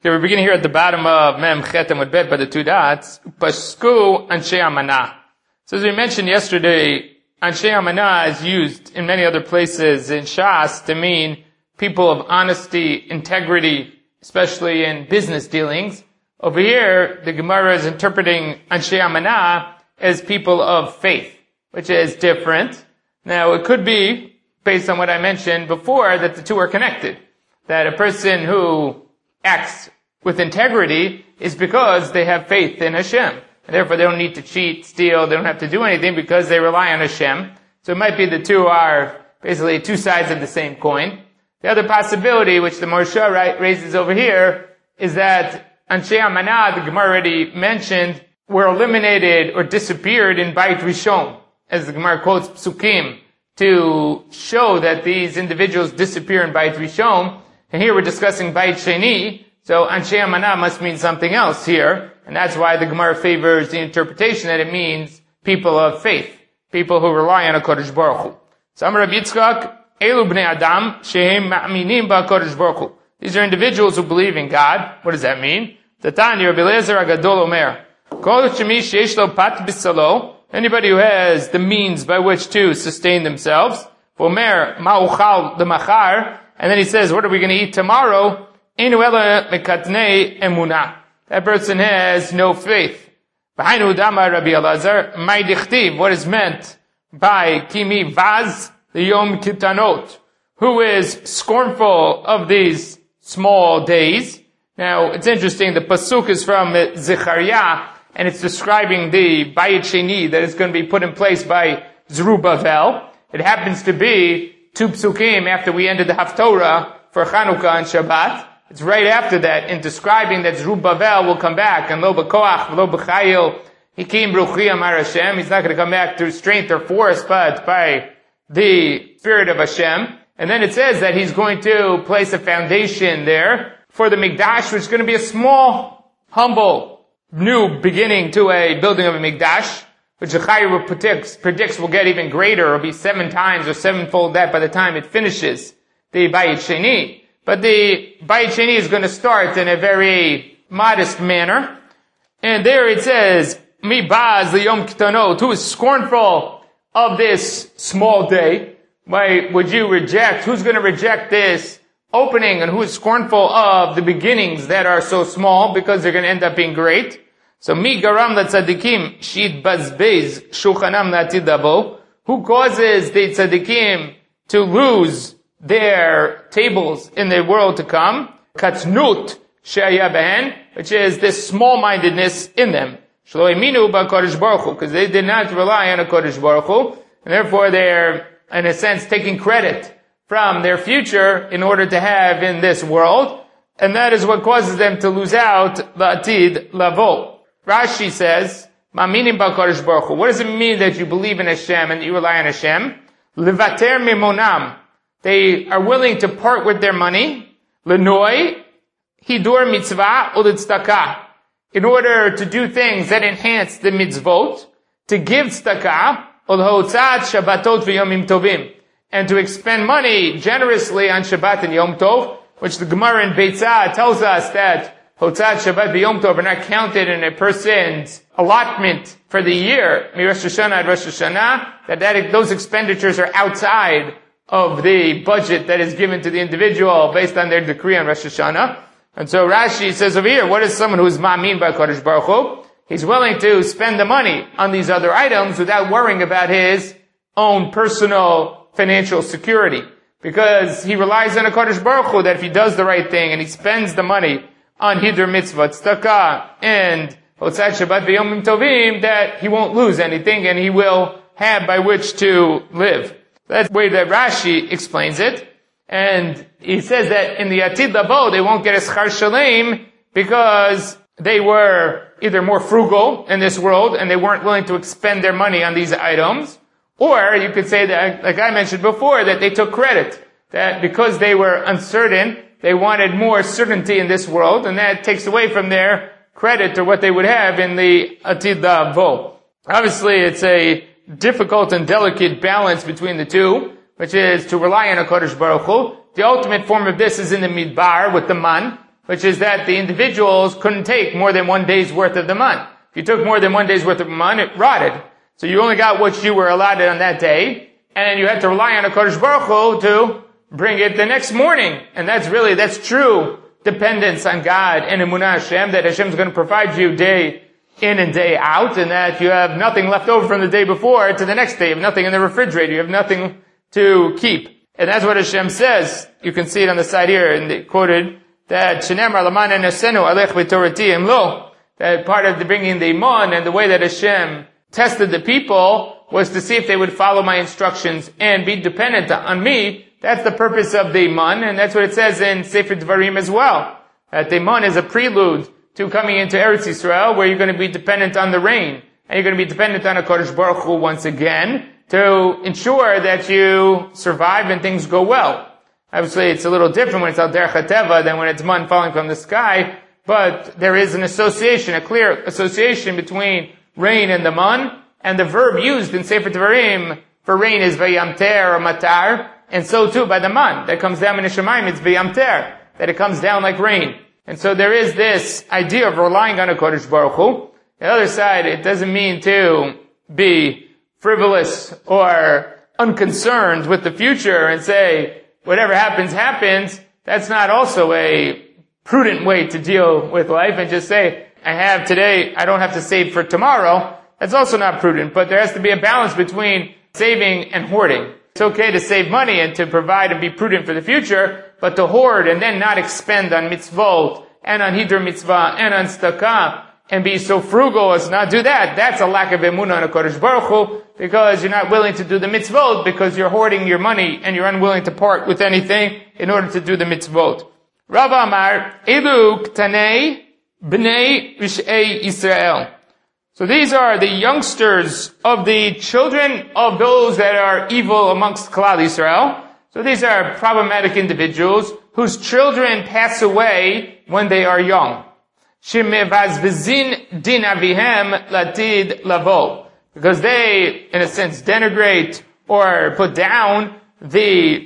Okay, we're beginning here at the bottom of Mem Chetem with Bet by the two dots. Pasku Anshe Amanah. So as we mentioned yesterday, Anshe Amanah is used in many other places in Shas to mean people of honesty, integrity, especially in business dealings. Over here, the Gemara is interpreting Anshe Amanah as people of faith, which is different. Now, it could be, based on what I mentioned before, that the two are connected. That a person who acts with integrity is because they have faith in Hashem. And therefore they don't need to cheat, steal, they don't have to do anything because they rely on Hashem. So it might be the two are basically two sides of the same coin. The other possibility, which the Morsha raises over here, is that Anshe Amanah, the Gemara already mentioned, were eliminated or disappeared in Beit Rishon, as the Gemara quotes Psukim, to show that these individuals disappear in Beit Rishon. And here we're discussing Beit Sheni, so Anshe Amanah must mean something else here, and that's why the Gemara favors the interpretation that it means people of faith, people who rely on HaKadosh Baruch Hu. So Amar Rabbi Yitzchak, Elu bnei Adam shehem ma'aminim ba'HaKadosh Baruch Hu. These are individuals who believe in God. What does that mean? Tatani Rabbi Eliezer HaGadol Omer, Kol shemi sheyesh lo pat b'salo, anybody who has the means by which to sustain themselves, Omer ma'uchal l'machar, and then he says, what are we going to eat tomorrow? That person has no faith. What is meant by Kimi Vaz Yom Kitanot? Who is scornful of these small days? Now, it's interesting, the pasuk is from Zechariah, and it's describing the Bayit Sheni that is going to be put in place by Zerubbabel. It happens to be two psukim after we ended the Haftorah for Chanukah and Shabbat. It's right after that in describing that Zerubbabel will come back, and lo b'koach, lo b'chayil, hikim bruchi amar Hashem. He's not going to come back through strength or force, but by the Spirit of Hashem. And then it says that he's going to place a foundation there for the Mikdash, which is going to be a small, humble, new beginning to a building of a Mikdash, which Zechariah predicts will get even greater. It'll be 7 times or 7-fold that by the time it finishes the Bayit Sheni. But the Bayit Sheni is going to start in a very modest manner. And there it says, Mi baz liyom kitanot, who is scornful of this small day. Why would you reject? Who's going to reject this opening, and who is scornful of the beginnings that are so small because they're going to end up being great? So, Mi garam la tzadikim shit bazbez shulchanam la'atid lavo. Who causes the tzadikim to lose their tables in the world to come? Katznut she'aya behen, which is this small-mindedness in them. Shelo eminu ba'HaKadosh Baruch Hu, because they did not rely on HaKadosh Baruch Hu, and therefore they're, in a sense, taking credit from their future in order to have in this world, and that is what causes them to lose out la'atid lavo. Rashi says, ma'aminim ba'HaKadosh Baruch Hu. What does it mean that you believe in Hashem and you rely on Hashem? Levater mimonam. They are willing to part with their money, lenoi, hidur mitzvah, ulitzdaka, in order to do things that enhance the mitzvot, to give tzedakah, ulhotzat shabbatot v'yomim tovim, and to expend money generously on Shabbat and Yom Tov, which the Gemara in Beitzah tells us that hotzat Shabbat v'yom tov are not counted in a person's allotment for the year, mi Rosh Hashanah at Rosh Hashanah, that those expenditures are outside of the budget that is given to the individual based on their decree on Rosh Hashanah. And so Rashi says over here, what is someone who is ma'amin by HaKadosh Baruch Hu? He's willing to spend the money on these other items without worrying about his own personal financial security. Because he relies on HaKadosh Baruch Hu that if he does the right thing and he spends the money on Hidur Mitzvah, Tzedakah, and Hotzat Shabbat V'Yomim Tovim, that he won't lose anything and he will have by which to live. That's the way that Rashi explains it. And he says that in the Atid Labo, they won't get a Schar Shalem because they were either more frugal in this world and they weren't willing to expend their money on these items. Or you could say that, like I mentioned before, that they took credit. That because they were uncertain, they wanted more certainty in this world, and that takes away from their credit or what they would have in the Atid Labo. Obviously, it's a difficult and delicate balance between the two, which is to rely on HaKadosh Baruch Hu. The ultimate form of this is in the Midbar with the man, which is that the individuals couldn't take more than 1 day's worth of the man. If you took more than 1 day's worth of man, it rotted. So you only got what you were allotted on that day, and you had to rely on a Kodesh Baruch Hu to bring it the next morning. And that's true dependence on God and Emunah Hashem, that Hashem's going to provide you day in and day out, and that you have nothing left over from the day before to the next day. You have nothing in the refrigerator. You have nothing to keep. And that's what Hashem says. You can see it on the side here, and they quoted that Shenemar Laman Nesenu Alech V'Torati Imlo, that part of the bringing the Iman and the way that Hashem tested the people was to see if they would follow my instructions and be dependent on me. That's the purpose of the Iman, and that's what it says in Sefer Dvarim as well. That the Iman is a prelude to coming into Eretz Yisrael, where you're going to be dependent on the rain, and you're going to be dependent on a Kodesh Baruch Hu once again, to ensure that you survive and things go well. Obviously, it's a little different when it's al derech hateva than when it's man falling from the sky, but there is an association, a clear association between rain and the man, and the verb used in Sefer Dvarim for rain is vayamter or matar, and so too by the man that comes down in the Shemayim, it's vayamter, that it comes down like rain. And so there is this idea of relying on a Kodesh Baruch Hu. On the other side, it doesn't mean to be frivolous or unconcerned with the future and say, whatever happens, happens. That's not also a prudent way to deal with life, and just say, I have today, I don't have to save for tomorrow. That's also not prudent, but there has to be a balance between saving and hoarding. It's okay to save money and to provide and be prudent for the future, but to hoard and then not expend on mitzvot and on hiddur mitzvah and on tzedakah and be so frugal as not do that, that's a lack of emunah on a Kodesh Baruch Hu, because you're not willing to do the mitzvot because you're hoarding your money and you're unwilling to part with anything in order to do the mitzvot. Rav Amar, Elu Ktanei Bnei Rish'ei Yisrael. So these are the youngsters of the children of those that are evil amongst Klal Yisrael. So these are problematic individuals whose children pass away when they are young. Shemevazvezin din avihem latid lavo. Because they, in a sense, denigrate or put down the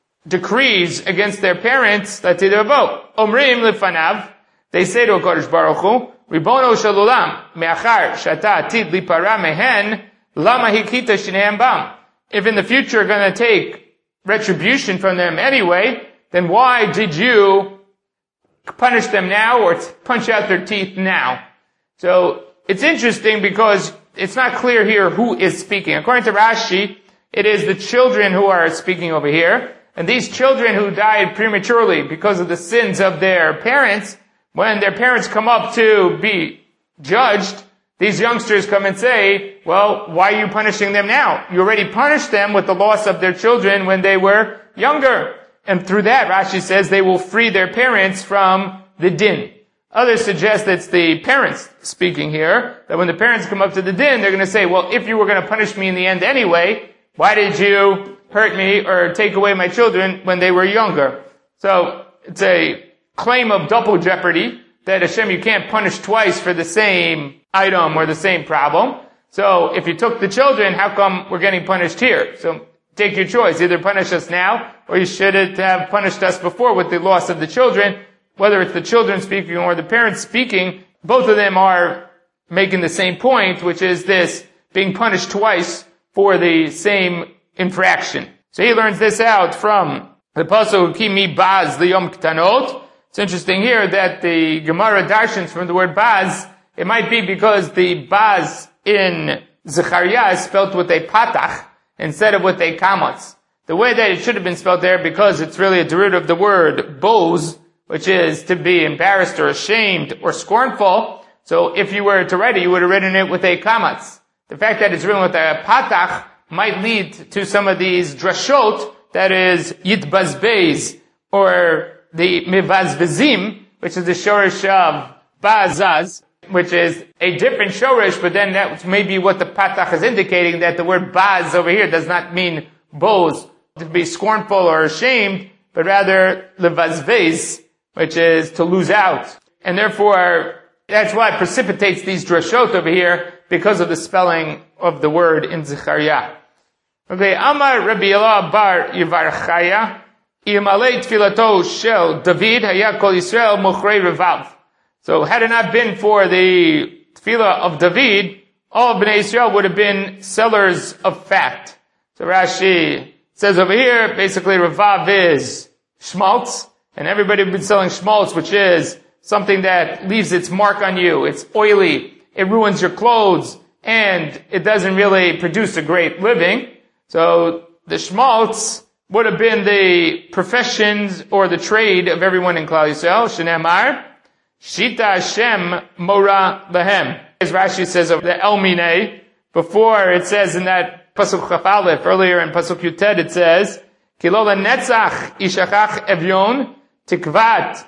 decrees against their parents, latid lavo. Omrim lefanav, they say to HaKadosh Baruch Hu, Ribono shalulam, me'achar shata atid lipara mehen, lama hikita shnehem bam. If in the future you're going to take retribution from them anyway, then why did you punish them now or punch out their teeth now? So it's interesting because it's not clear here who is speaking. According to Rashi, it is the children who are speaking over here. And these children who died prematurely because of the sins of their parents, when their parents come up to be judged, these youngsters come and say, well, why are you punishing them now? You already punished them with the loss of their children when they were younger. And through that, Rashi says they will free their parents from the din. Others suggest that it's the parents speaking here, that when the parents come up to the din, they're going to say, well, if you were going to punish me in the end anyway, why did you hurt me or take away my children when they were younger? So it's a claim of double jeopardy, that Hashem, you can't punish twice for the same item or the same problem. So if you took the children, how come we're getting punished here? So take your choice. Either punish us now, or you should have punished us before with the loss of the children. Whether it's the children speaking or the parents speaking, both of them are making the same point, which is this being punished twice for the same infraction. So he learns this out from the pasuk, Ki mi baz liyom ktanot. It's interesting here that the Gemara darshans from the word baz, it might be because the baz in Zechariah is spelled with a patach instead of with a kamatz. The way that it should have been spelled there, because it's really a derivative of the word boz, which is to be embarrassed or ashamed or scornful. So if you were to write it, you would have written it with a kamatz. The fact that it's written with a patach might lead to some of these drashot, that is yitbazbez, or the mevazvezim, which is the shorish of bazaz, which is a different shorish, but then that may be what the patach is indicating, that the word baz over here does not mean boz, to be scornful or ashamed, but rather levazvez, which is to lose out. And therefore, that's why it precipitates these drashot over here, because of the spelling of the word in Zechariah. Okay, Amar Rabbi Elah bar Yivarchaya, Imalei tfilato shel David haya kol Yisrael mochrei revav. So had it not been for the tefillah of David, all of Bnei Yisrael would have been sellers of fat. So Rashi says over here, basically revav is schmaltz, and everybody would be selling schmaltz, which is something that leaves its mark on you. It's oily, it ruins your clothes, and it doesn't really produce a great living. So the schmaltz would have been the professions or the trade of everyone in Klal Yisrael. Shneimar, Shita Hashem Mora Lahem. As Rashi says of the Elmine, before it says in that Pasuk Chaf Aleph, earlier in Pasuk Yuted it says, Kilola Netzach Ishachach Evyon Tikvat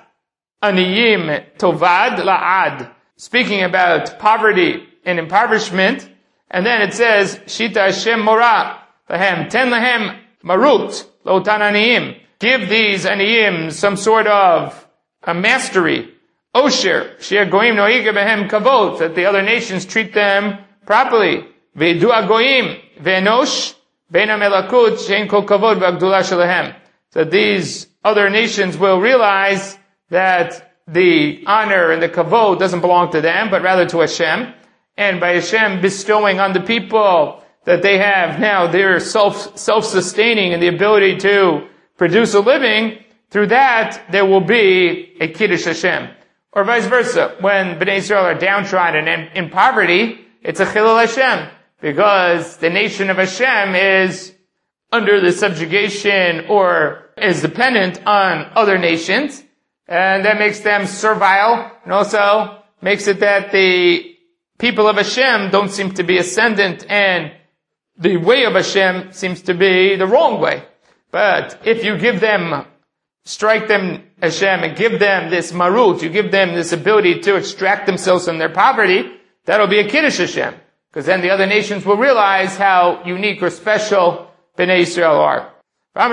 Aniyim Tovad La'ad. Speaking about poverty and impoverishment, and then it says, Shita Hashem Mora Lahem, Ten Lahem Marut Lotan Aniyim. Give these Aniyim some sort of a mastery. Osher, Shir Goim Noiga Behem Kavot, that the other nations treat them properly. Ve'du Agoim, Ve'enosh, Bein HaMelakut, Shein Kol Kavod Ve'agdula Shalahem. So these other nations will realize that the honor and the kavod doesn't belong to them, but rather to Hashem. And by Hashem bestowing on the people that they have now, they're self-sustaining and the ability to produce a living, through that there will be a Kiddush Hashem. Or vice versa, when Bnei Yisrael are downtrodden and in poverty, it's a Chilul Hashem, because the nation of Hashem is under the subjugation or is dependent on other nations, and that makes them servile, and also makes it that the people of Hashem don't seem to be ascendant, and the way of Hashem seems to be the wrong way. But if you give them, strike them, Hashem, and give them this marut, you give them this ability to extract themselves from their poverty, that'll be a Kiddush Hashem. Because then the other nations will realize how unique or special Bnei Yisrael are. By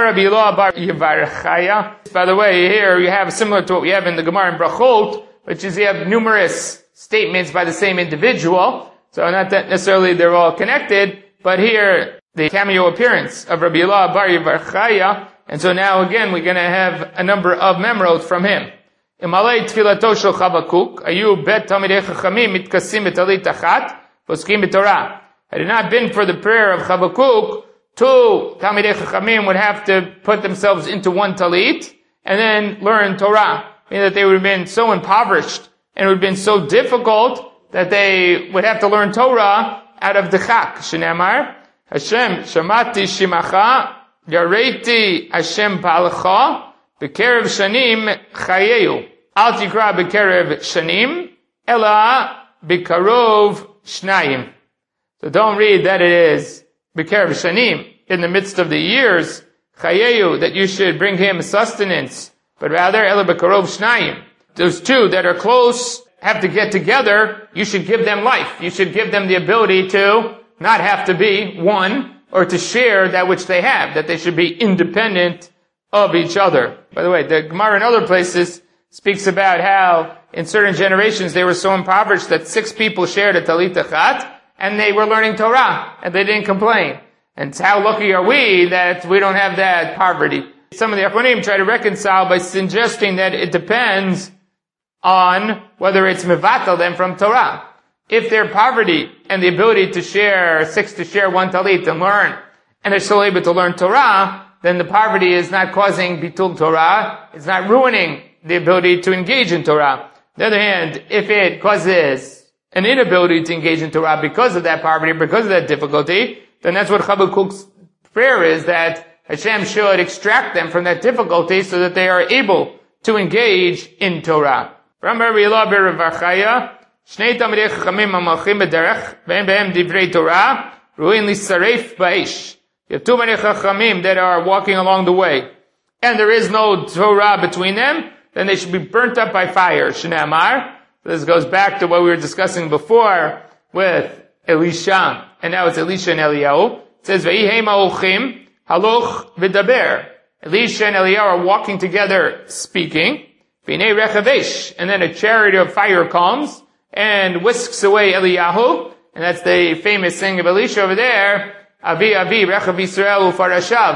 the way, here you have similar to what we have in the Gemara in Brachot, which is you have numerous statements by the same individual. So not that necessarily they're all connected, but here the cameo appearance of Rabbi Elah bar Yevarchaya. And so now again we're going to have a number of memorot from him. Imalei tfilato shel Chavakuk, ayu bet Talmidei Chachamim mitkasim b'talit achat, poskim b'Torah. Had it not been for the prayer of Chavakuk, two Talmidei Chachamim would have to put themselves into one talit and then learn Torah. Meaning that they would have been so impoverished and it would have been so difficult that they would have to learn Torah out of the chak. Shneimar, Hashem shamati shimacha Yareiti Hashem pa'alecha b'kerev shanim chayeyu. Al tikra b'kerev shanim ela b'karov shnayim. So don't read that it is b'kerev shanim, in the midst of the years, chayeyu, that you should bring him sustenance, but rather ela b'karov shnayim. Those two that are close have to get together. You should give them life. You should give them the ability to not have to be one, or to share that which they have, that they should be independent of each other. By the way, the Gemara in other places speaks about how in certain generations they were so impoverished that 6 people shared a talit achat, and they were learning Torah, and they didn't complain. And how lucky are we that we don't have that poverty? Some of the Achronim try to reconcile by suggesting that it depends on whether it's mevatel them from Torah. If their poverty and the ability to share 6 to share one talit and learn, and they're still able to learn Torah, then the poverty is not causing bitul Torah, it's not ruining the ability to engage in Torah. On the other hand, if it causes an inability to engage in Torah because of that poverty, because of that difficulty, then that's what Chabakuk's prayer is, that Hashem should extract them from that difficulty so that they are able to engage in Torah. From Rabbi Elah bar Yevarchaya, Shnei Talmidei Chachamim hamalchim b'derech, ve'en behem divrei Torah, ruin lisaref ba'esh. You have too many Chachamim that are walking along the way, and there is no Torah between them, then they should be burnt up by fire. Shneimar. This goes back to what we were discussing before with Elisha, and now it's Elisha and Eliyahu. It says, Ve'ihei ma'ochim haloch v'daber. Elisha and Eliyahu are walking together speaking. V'nei rechavesh. And then a chariot of fire comes and whisks away Eliyahu. And that's the famous thing of Elisha over there. Avi, Avi, Rechav Yisrael ufarashav.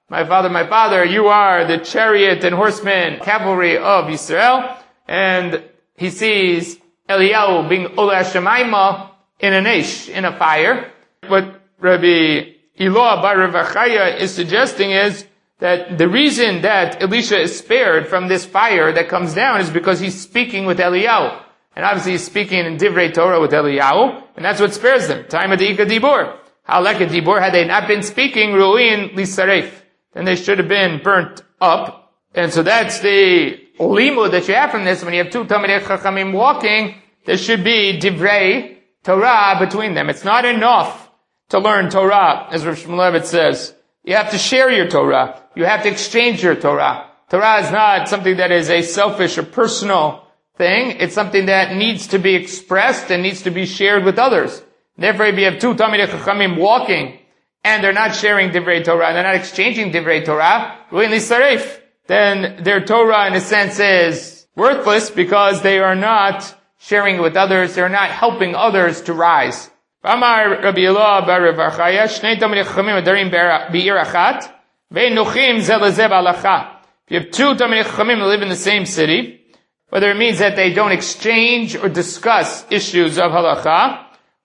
my father, you are the chariot and horsemen, cavalry of Yisrael. And he sees Eliyahu being Ola Shemaima in an ish, in a fire. What Rabbi Eloah bar Rav Achaya is suggesting is that the reason that Elisha is spared from this fire that comes down is because he's speaking with Eliyahu. And obviously he's speaking in Divrei Torah with Eliyahu, and that's what spares them. Time of the Ika Dibur. How like a Dibur, had they not been speaking, Ru'in Lisaref, then they should have been burnt up. And so that's the limud that you have from this. When you have two Talmidei Chachamim walking, there should be Divrei Torah between them. It's not enough to learn Torah, as Rav Shmulevitz says. You have to share your Torah. You have to exchange your Torah. Torah is not something that is a selfish or personal thing. It's something that needs to be expressed and needs to be shared with others. Therefore, if you have two Talmidei Chachamim walking, and they're not sharing Divrei Torah, they're not exchanging Divrei Torah, then their Torah, in a sense, is worthless because they are not sharing it with others, they're not helping others to rise. Amar Rabbi Eloah bar Rav Achaya, Shnei Talmidei Chachamim adarim be'ir achat, ve'nuchim ze lezeh b'halacha. If you have two Talmidei Chachamim that live in the same city, whether it means that they don't exchange or discuss issues of halacha,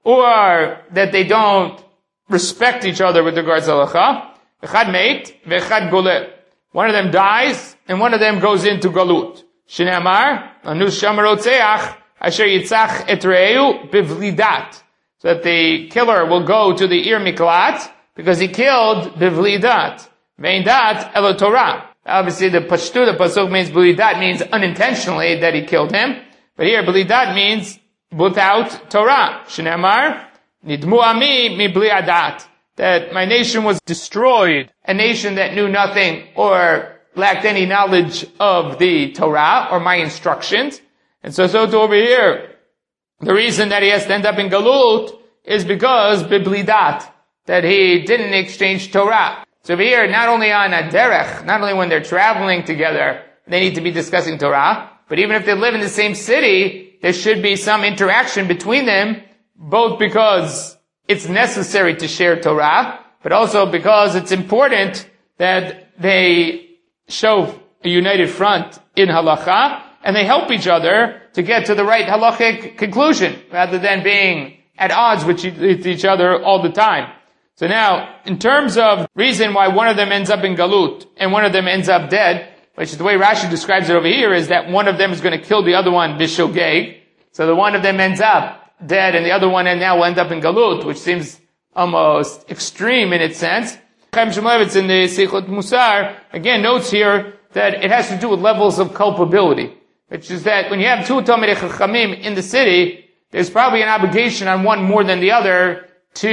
or that they don't respect each other with regards to halacha, echad meit ve'echad goleh. One of them dies, and one of them goes into galut. Shnei amar, anu sham rotzeach, asher yitzach et re'ehu bivlidat. So that the killer will go to the Ir Miklat, because he killed bivlidat. Vein dat elo Torah. Obviously the pashtu, the pasuk means bivlidat means unintentionally that he killed him. But here bivlidat means without Torah. Shnei amar, nidmu ami mi bli adat. That my nation was destroyed. A nation that knew nothing or lacked any knowledge of the Torah or my instructions. And so too over here, the reason that he has to end up in Galut is because Biblidat, that he didn't exchange Torah. So over here, not only on a derech, not only when they're traveling together, they need to be discussing Torah, but even if they live in the same city, there should be some interaction between them, both because it's necessary to share Torah, but also because it's important that they show a united front in halacha, and they help each other to get to the right halachic conclusion, rather than being at odds with each other all the time. So now, in terms of reason why one of them ends up in galut, and one of them ends up dead, which is the way Rashi describes it over here, is that one of them is going to kill the other one bishogeg. So the one of them ends up dead, and the other one now will end up in galut, which seems almost extreme in its sense. Chaim Shmulevitz in the Seichot Musar, again, notes here that it has to do with levels of culpability, which is that when you have two Talmidei Chachamim in the city, there's probably an obligation on one more than the other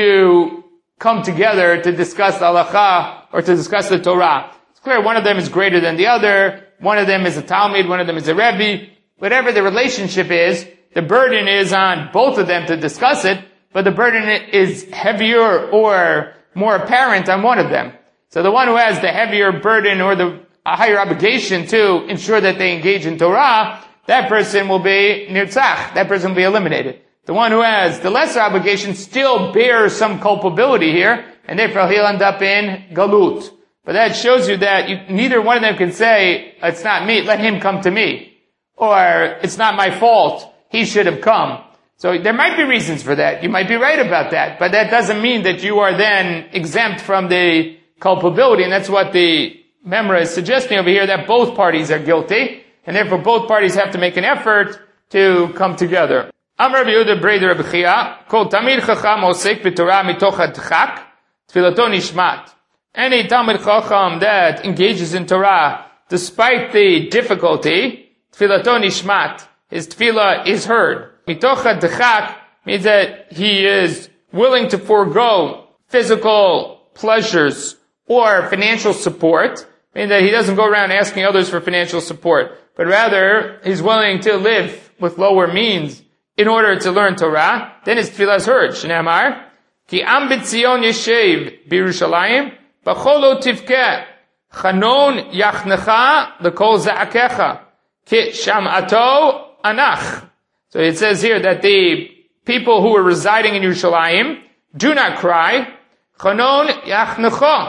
to come together to discuss the halacha or to discuss the Torah. It's clear one of them is greater than the other, one of them is a Talmud, one of them is a Rebbe. Whatever the relationship is, the burden is on both of them to discuss it, but the burden is heavier or more apparent on one of them. So the one who has the heavier burden or the higher obligation to ensure that they engage in Torah, that person will be nirtzach, that person will be eliminated. The one who has the lesser obligation still bears some culpability here, and therefore he'll end up in galut. But that shows you that neither one of them can say, it's not me, let him come to me. Or, it's not my fault, he should have come. So there might be reasons for that. You might be right about that. But that doesn't mean that you are then exempt from the culpability. And that's what the Memra is suggesting over here, that both parties are guilty. And therefore both parties have to make an effort to come together. Amar Rabbi Yehuda Breder Rabbi Chia, Kol Tamid Chacham Osek B'Torah Mitoch HaDchak, Tfilato Nishmat. Any Talmid Chacham that engages in Torah despite the difficulty, Tfilato Nishmat, his tefillah is heard. Mitoch HaDchak means that he is willing to forego physical pleasures or financial support, meaning that he doesn't go around asking others for financial support, but rather he's willing to live with lower means in order to learn Torah, then his tefillah is heard. Shnei amar, Ki am b'tzion yeshev b'Yerushalayim, b'cholo tivkeh, chanon yachnecha l'kol za'akecha, ki sham'ato anach. So it says here that the people who are residing in Yerushalayim do not cry, chanon yachnecha,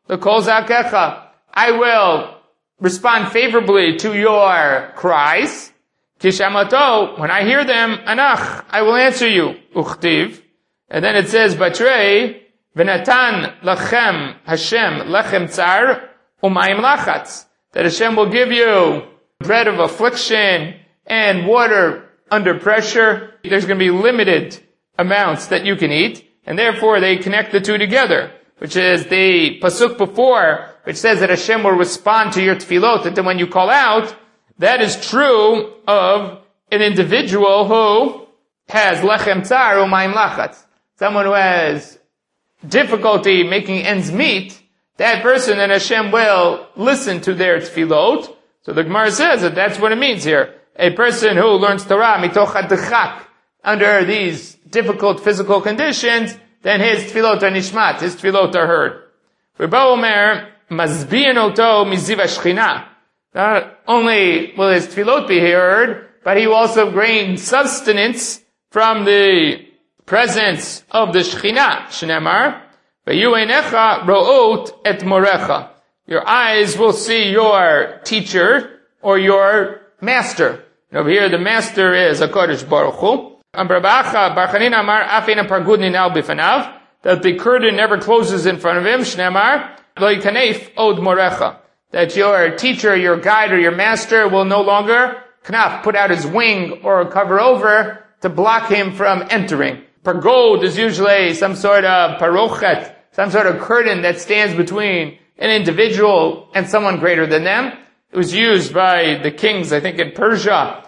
l'kol zakecha. I will respond favorably to your cries. Kishamato, when I hear them, anach, I will answer you. Uchtiv. And then it says, Batrei, v'natan lachem Hashem lechem tsar umayim lachatz. That Hashem will give you bread of affliction and water under pressure. There's going to be limited amounts that you can eat. And therefore they connect the two together, which is the pasuk before, which says that Hashem will respond to your tefillot. And then when you call out, that is true of an individual who has lechem tsar umayim lachatz. Someone who has difficulty making ends meet, that person, then Hashem will listen to their tefillot. So the Gemara says that that's what it means here. A person who learns Torah mitoch hadchak under these difficult physical conditions, then his tefillot are nishmat, his tefillot are heard. Rabba Omer, mazbiyan oto miziv hashchina. Not only will his tefillot be heard, but he will also gain sustenance from the presence of the Shekhinah. Shneimar, ve'yu einecha ro'ot et morecha. Your eyes will see your teacher or your master. And over here, the master is HaKadosh Baruch Hu. Amar Bacha, Bar Chanina amar afeina pargud ninal bifanav. That the curtain never closes in front of him. Shneimar, lo yikanef od morecha. That your teacher, your guide, or your master will no longer knaf, put out his wing or cover over to block him from entering. Pargod is usually some sort of parochet, some sort of curtain that stands between an individual and someone greater than them. It was used by the kings, I think in Persia,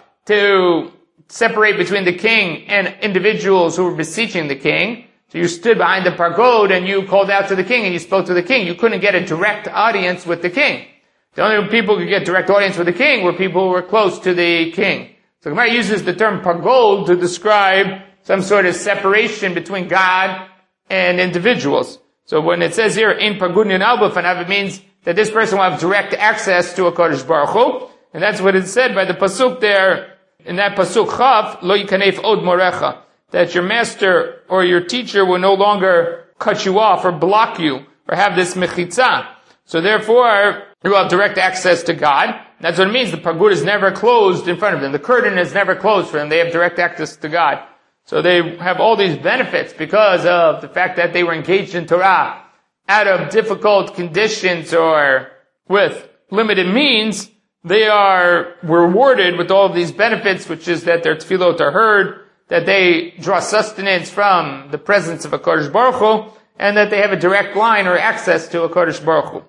to separate between the king and individuals who were beseeching the king. So you stood behind the pargod and you called out to the king and you spoke to the king. You couldn't get a direct audience with the king. The only people who could get direct audience with the king were people who were close to the king. So Gemara uses the term pargod to describe some sort of separation between God and individuals. So when it says here, in pargud ninal b'fanav, it means that this person will have direct access to HaKadosh Baruch Hu. And that's what it said by the pasuk there, in that pasuk Chav, lo yikanef od morecha. That your master or your teacher will no longer cut you off or block you or have this mechitza. So therefore, you will have direct access to God. That's what it means. The pargud is never closed in front of them. The curtain is never closed for them. They have direct access to God. So they have all these benefits because of the fact that they were engaged in Torah out of difficult conditions or with limited means. They are rewarded with all of these benefits, which is that their tefillot are heard, that they draw sustenance from the presence of HaKadosh Baruch Hu, and that they have a direct line or access to HaKadosh Baruch Hu.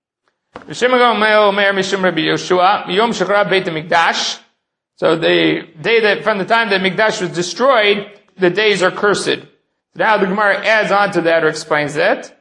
So the day that, from the time that Mikdash was destroyed, the days are cursed. Now the Gemara adds on to that or explains that.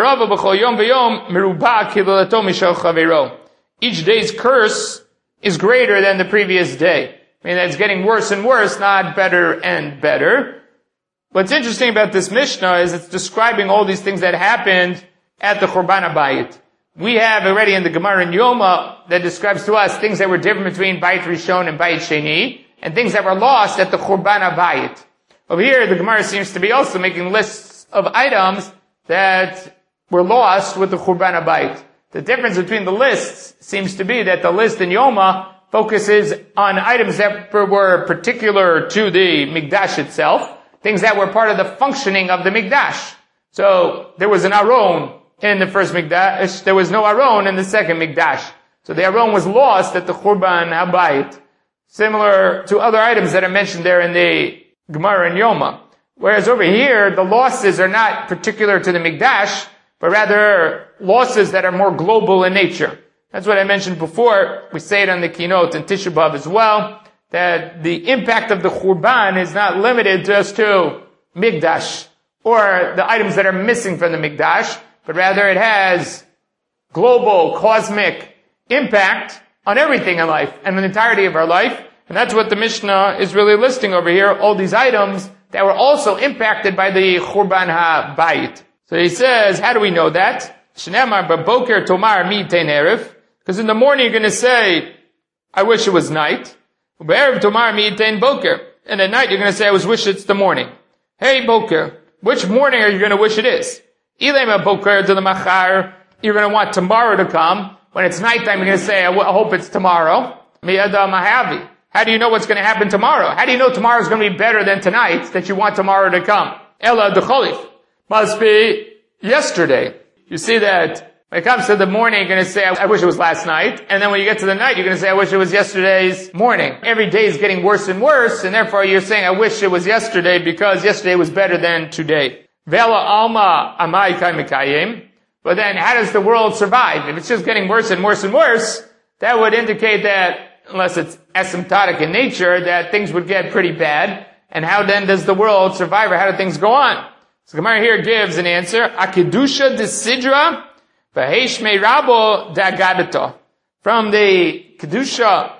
Each day's curse is greater than the previous day. I mean, that's getting worse and worse, not better and better. What's interesting about this Mishnah is it's describing all these things that happened at the Churban HaBayit. We have already in the Gemara in Yoma that describes to us things that were different between Bayit Rishon and Bayit Sheni, and things that were lost at the Churban HaBayit. Over here, the Gemara seems to be also making lists of items that were lost with the Churban HaBayit. The difference between the lists seems to be that the list in Yoma focuses on items that were particular to the Mikdash itself, things that were part of the functioning of the Mikdash. So there was an Aron in the first Mikdash, there was no Aron in the second Mikdash. So the Aron was lost at the Churban HaBayit, similar to other items that are mentioned there in the Gemara and Yoma. Whereas over here, the losses are not particular to the Mikdash, but rather losses that are more global in nature. That's what I mentioned before. We say it on the keynote in Tisha B'Av as well, that the impact of the Churban is not limited just to Mikdash or the items that are missing from the Mikdash, but rather it has global, cosmic impact on everything in life and the entirety of our life. And that's what the Mishnah is really listing over here, all these items that were also impacted by the Churban HaBayit. So he says, how do we know that? Shneimar b'boker tomar mi'tein erev. Because in the morning you're going to say, I wish it was night. B'erev tomar mi'tein boker. And at night you're going to say, I wish it's the morning. Hey boker, which morning are you going to wish it is? Ilema boker to the machar you're going to want tomorrow to come. When it's nighttime, you're going to say, I hope it's tomorrow. How do you know what's going to happen tomorrow? How do you know tomorrow is going to be better than tonight that you want tomorrow to come? Ella d'cholif. Must be yesterday. You see that when it comes to the morning, you're going to say, I wish it was last night. And then when you get to the night, you're going to say, I wish it was yesterday's morning. Every day is getting worse and worse, and therefore you're saying, I wish it was yesterday because yesterday was better than today. Vela alma amai mikayim. But then how does the world survive? If it's just getting worse and worse and worse, that would indicate that, unless it's asymptotic in nature, that things would get pretty bad. And how then does the world survive, or how do things go on? So Gemara here gives an answer. Akidusha desidra v'heish meirabo da'agadato. From the Kedusha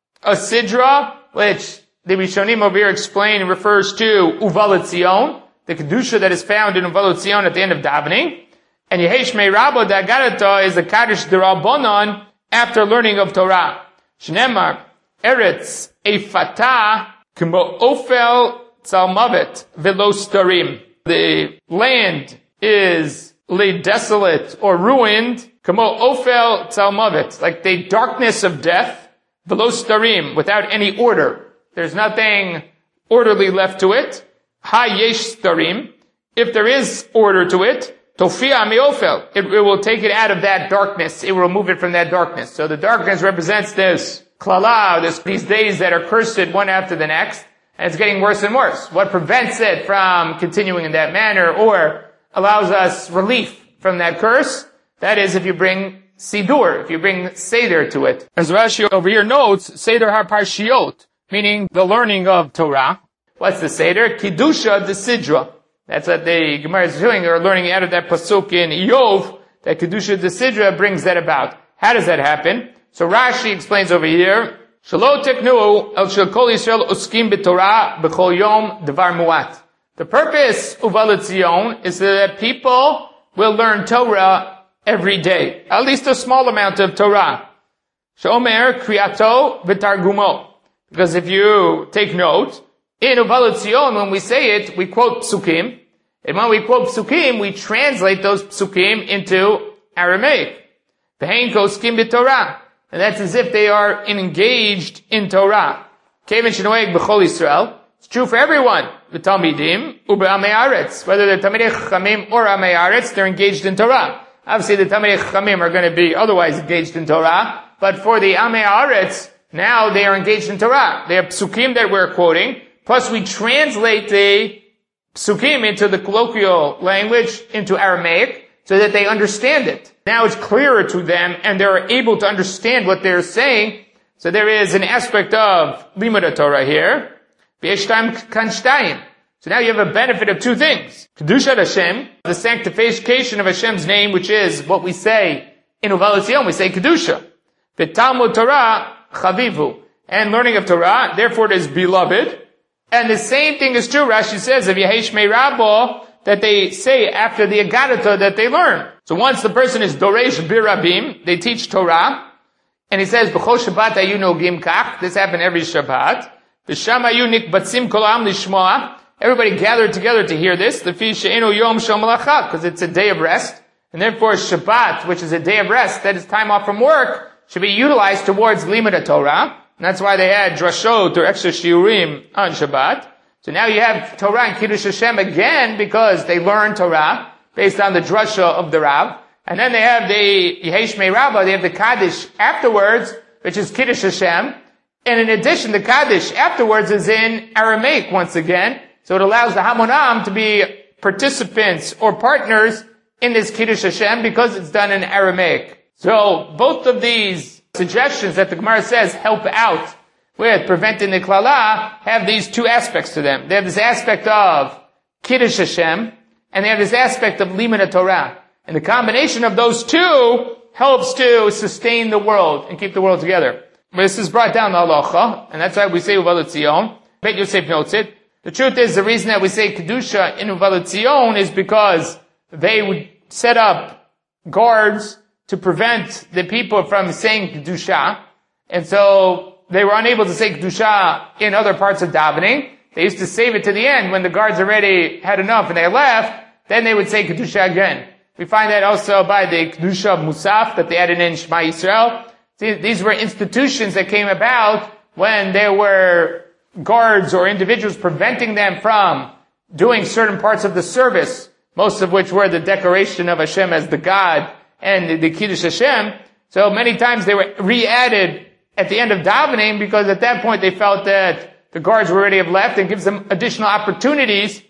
Asidra, which the Rishonim over here explain refers to Uvalat Zion, the Kedusha that is found in Uvalat Zion at the end of davening. And Yehesh Meirabo Da'agadato is the Kaddish D'Rabbanan after learning of Torah. Shnemar, Eretz Eifata K'mo Ofel Tzalmavet Velo Starim. The land is laid desolate or ruined, K'mo Ofel Tzalmavet, like the darkness of death, Velo Starim, without any order. There's nothing orderly left to it. Ha Yesh Starim. If there is order to it, Tofia Meofel. It will take it out of that darkness. It will remove it from that darkness. So the darkness represents this klala, these days that are cursed one after the next, and it's getting worse and worse. What prevents it from continuing in that manner, or allows us relief from that curse? That is if you bring Sidur, if you bring Seder to it. As Rashi over here notes, Seder HaParshiot, meaning the learning of Torah. What's the Seder? Kidusha de Sidra. That's what the Gemara is doing. They're learning out of that pasuk in Iyov that Kedusha Desidra brings that about. How does that happen? So Rashi explains over here, Shelo teknu el shel kol Yisrael uskim b'Torah b'chol yom devar muat. The purpose of Uvalat Zion is that people will learn Torah every day, at least a small amount of Torah. Shomer kriyato v'targumo. Because if you take note, in Uvalat Zion, when we say it, we quote psukim. And when we quote psukim, we translate those psukim into Aramaic. V'hein koskim b'Torah. And that's as if they are engaged in Torah. Kevin shenoeg b'chol Yisrael. It's true for everyone. V'talmidim u'be'amei aretz. Whether they're Talmidei Chachamim or Amei Aretz, they're engaged in Torah. Obviously, the Talmidei Chachamim are going to be otherwise engaged in Torah. But for the Amei Aretz, now they are engaged in Torah. They have psukim that we're quoting. Plus, we translate the psukim into the colloquial language, into Aramaic, so that they understand it. Now it's clearer to them, and they're able to understand what they're saying. So there is an aspect of Limud Torah here. So now you have a benefit of two things. Kedushat Hashem, the sanctification of Hashem's name, which is what we say in Uvalat Zion, we say Kedusha. V'talmud Torah chavivu. And learning of Torah, therefore it is beloved. And the same thing is true, Rashi says, of Yehesh Meirabo, that they say after the Agadata that they learn. So once the person is Doresh Birabim, they teach Torah, and he says, B'chol Shabbat ayu nogim kach, this happened every Shabbat, V'sham ayu nikbatzim kol am lishmoa, everybody gathered together to hear this, L'fi she'enu yom shel malacha, because it's a day of rest, and therefore Shabbat, which is a day of rest, that is time off from work, should be utilized towards Limud Torah. And that's why they had drashot or extra shiurim on Shabbat. So now you have Torah and Kiddush Hashem again because they learn Torah based on the drasha of the Rav. And then they have the Yehesh Meirabo, they have the Kaddish afterwards, which is Kiddush Hashem. And in addition, the Kaddish afterwards is in Aramaic once again. So it allows the Hamonam to be participants or partners in this Kiddush Hashem because it's done in Aramaic. So both of these suggestions that the Gemara says help out with preventing the klala have these two aspects to them. They have this aspect of Kiddush Hashem, and they have this aspect of Limud Torah. And the combination of those two helps to sustain the world and keep the world together. This is brought down the halacha, and that's why we say Uvalat Zion. Bet Yosef notes it. The truth is, the reason that we say Kedusha in Uvalat Zion is because they would set up guards to prevent the people from saying Kedusha. And so they were unable to say Kedusha in other parts of davening. They used to save it to the end when the guards already had enough and they left. Then they would say Kedusha again. We find that also by the Kedusha of Musaf that they added in Shema Yisrael. These were institutions that came about when there were guards or individuals preventing them from doing certain parts of the service, most of which were the declaration of Hashem as the God and the Kiddush Hashem. So many times they were re-added at the end of davening because at that point they felt that the guards were already have left and gives them additional opportunities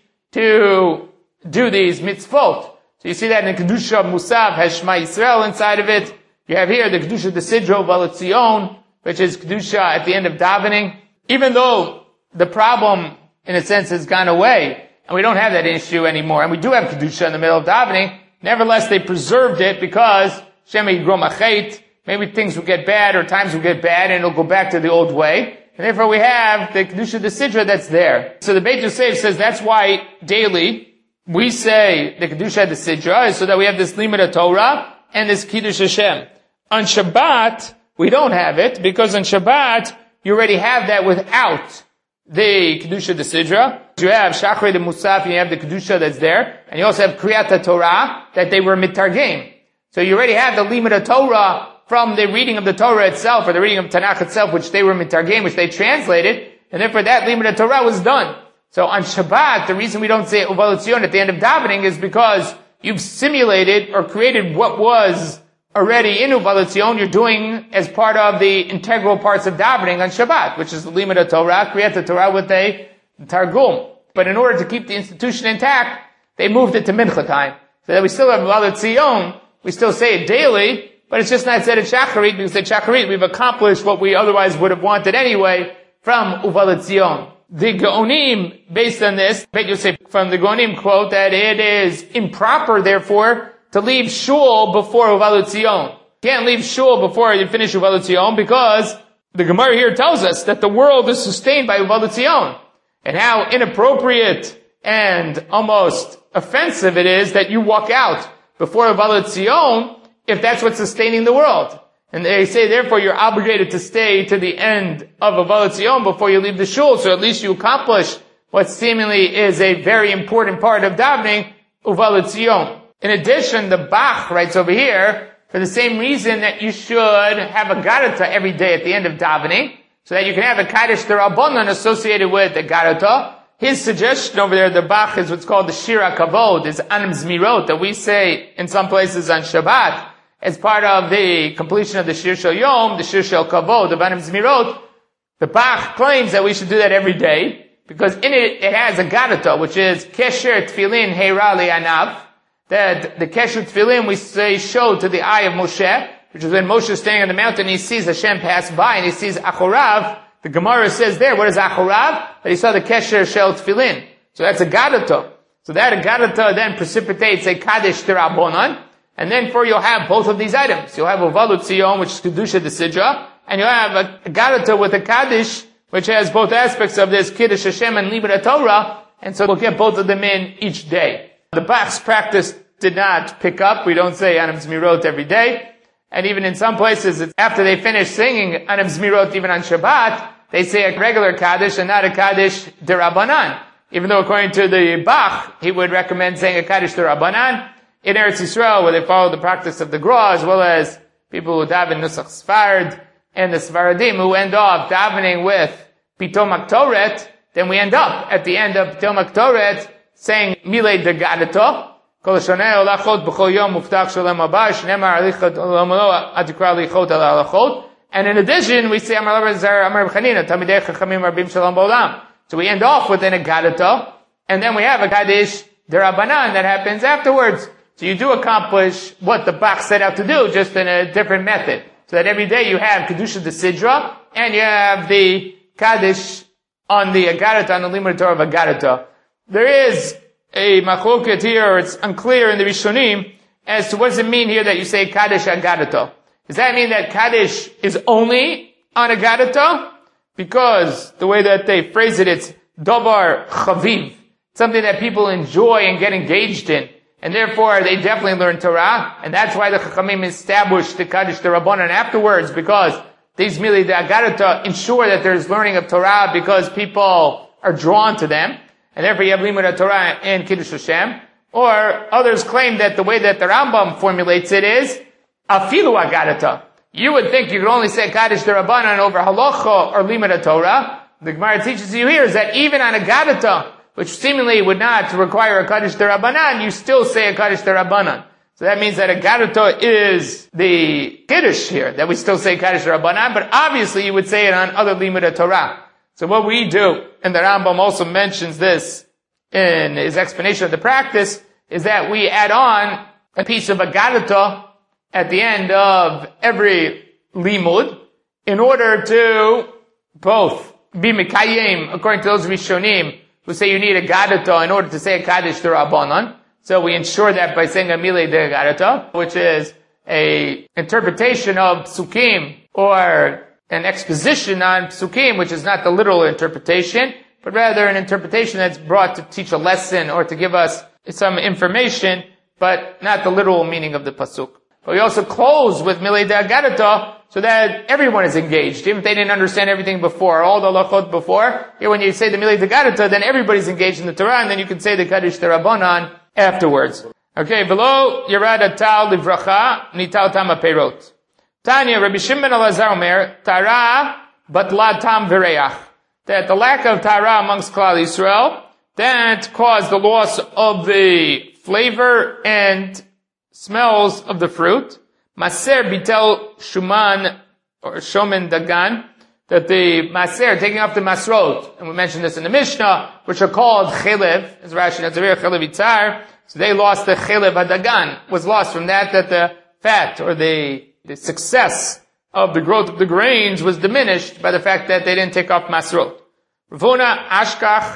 to do these mitzvot. So you see that in the Kedusha of Musaf has Shema Yisrael inside of it. You have here the Kedusha de Sidro Valatzion, which is Kedusha at the end of davening. Even though the problem, in a sense, has gone away, and we don't have that issue anymore, and we do have Kedusha in the middle of davening, nevertheless they preserved it because Shema Yigrom Achet, maybe things will get bad or times will get bad and it'll go back to the old way. And therefore we have the Kedusha de Sidra that's there. So the Beit Yosef says that's why daily we say the Kedusha de Sidra is so that we have this Limud Torah and this Kiddush Hashem. On Shabbat, we don't have it because on Shabbat you already have that without the Kedusha de Sidra. You have Shachri de Musaf and you have the Kedusha that's there. And you also have Kriyat Torah that they were mitargem. So you already have the Limud Torah from the reading of the Torah itself, or the reading of Tanakh itself, which they were mitargem, which they translated, and therefore that Limud Torah was done. So on Shabbat, the reason we don't say Uval Tzion at the end of davening is because you've simulated or created what was already in Uval Tzion. You're doing as part of the integral parts of davening on Shabbat, which is the Limud Torah, Kriyat Torah with a Targum. But in order to keep the institution intact, they moved it to Mincha time, so that we still have Uval Tzion. We still say it daily, but it's just not said in Shacharit, because at Shacharit we've accomplished what we otherwise would have wanted anyway from Uval Tzion. The Gaonim, based on this, Beit Yosef from the Gaonim quote that it is improper, therefore, to leave shul before Uval Tzion. You can't leave shul before you finish Uval Tzion because the Gemara here tells us that the world is sustained by Uval Tzion. And how inappropriate and almost offensive it is that you walk out before Uval Tzion if that's what's sustaining the world. And they say, therefore, you're obligated to stay to the end of Uval Tzion before you leave the shul, so at least you accomplish what seemingly is a very important part of davening, Uval Tzion. In addition, the Bach writes over here, for the same reason that you should have a Garata every day at the end of davening, so that you can have a Kaddish D'Rabbanan associated with the Garata. His suggestion over there, the Bach, is what's called the Shira Kavod, is Anim Zmirot, that we say in some places on Shabbat, as part of the completion of the Shir Shel Yom, the Shir Shel Kavod of Anim Zmirot. The Bach claims that we should do that every day, because in it, it has a Garata, which is Kesher Tfilin Heira Le'anav, that the Kesher Tfilin we say showed to the eye of Moshe, which is when Moshe is standing on the mountain, he sees Hashem pass by, and he sees Achorav. The Gemara says there, what is Achorav? That he saw the Kesher Shel Tfilin. So that's a Garata. So that Garata then precipitates a Kaddish D'Rabbanan, and then you'll have both of these items. You'll have Uval Tzion, which is Kedusha de Sidra, and you'll have a Garata with a Kaddish, which has both aspects of this Kiddush Hashem and Limud Torah, and so we'll get both of them in each day. The Bach's practice did not pick up. We don't say Anim Zmirot every day. And even in some places, it's after they finish singing Anim Zmirot, even on Shabbat, they say a regular Kaddish and not a Kaddish D'Rabbanan. Even though according to the Bach, he would recommend saying a Kaddish D'Rabbanan. In Eretz Yisrael, where they follow the practice of the Gra, as well as people who daven Nusach Sfard, and the Sfaradim who end off davening with Pitom HaKtoret, then we end up at the end of Pitom HaKtoret saying Milei D'Gadato, Kol Shonei Olachot B'chol Yom Muftach Shalem Haba, Shnemar Alichot Olamalo Atikra Alichot Ala Alachot. And in addition, we say Amar Rabbi Zar Amar Chanina Tamidei Chachamim Rabim Shalom B'Olam. So we end off with an Gadato, and then we have a Kaddish D'Rabbanan that happens afterwards. So you do accomplish what the Bach set out to do, just in a different method. So that every day you have Kedusha de Sidra, and you have the Kaddish on the Agarata, on the Limud Torah of Agarata. There is a machloket here, or it's unclear in the Rishonim, as to what does it mean here that you say Kaddish Agarata. Does that mean that Kaddish is only on Agarata? Because the way that they phrase it, it's Davar Chaviv, something that people enjoy and get engaged in. And therefore, they definitely learn Torah, and that's why the Chachamim established the Kaddish D'Rabbanan afterwards, because these Milei D'Agarata ensure that there's learning of Torah because people are drawn to them, and therefore you have Limud Torah and Kiddush Hashem. Or others claim that the way that the Rambam formulates it is afilu agadata. You would think you could only say Kaddish D'Rabbanan over halacha or limud Torah. The Gemara teaches you here is that even on a gadata, which seemingly would not require a Kaddish D'Rabbanan, you still say a Kaddish D'Rabbanan. So that means that a gadata is the Kiddush here, that we still say Kaddish D'Rabbanan, but obviously you would say it on other limud Torah. So what we do, and the Rambam also mentions this in his explanation of the practice, is that we add on a piece of agadata at the end of every limud in order to both be mikayim, according to those Rishonim who say you need a agadata in order to say a Kaddish D'Rabbanan. So we ensure that by saying a milei de agadata, which is a interpretation of psukim or an exposition on psukim, which is not the literal interpretation, but rather an interpretation that's brought to teach a lesson or to give us some information, but not the literal meaning of the pasuk. But we also close with milei de agadata so that everyone is engaged, even if they didn't understand everything before, all the halachot before. Here when you say the milei de agadata, then everybody's engaged in the Torah, and then you can say the Kaddish D'Rabbanan afterwards. Okay, below Yerad Tal Livracha Nital Tama Peirot. Tanya, Rabbi Shimon Elazar Omer, Tara Batla Tam V'Reach. That the lack of Tara amongst Klal Yisrael, that caused the loss of the flavor and smells of the fruit. Maser Bitel Shuman, or Shomen Dagan, that the Maser, taking off the Masrot, and we mentioned this in the Mishnah, which are called Chelev, as Rashi Nazareh Chelev Yitzar, so they lost the Chelev Adagan, was lost from that the fat, or the success of the growth of the grains was diminished by the fact that they didn't take off Masrot. Ravona Ashkach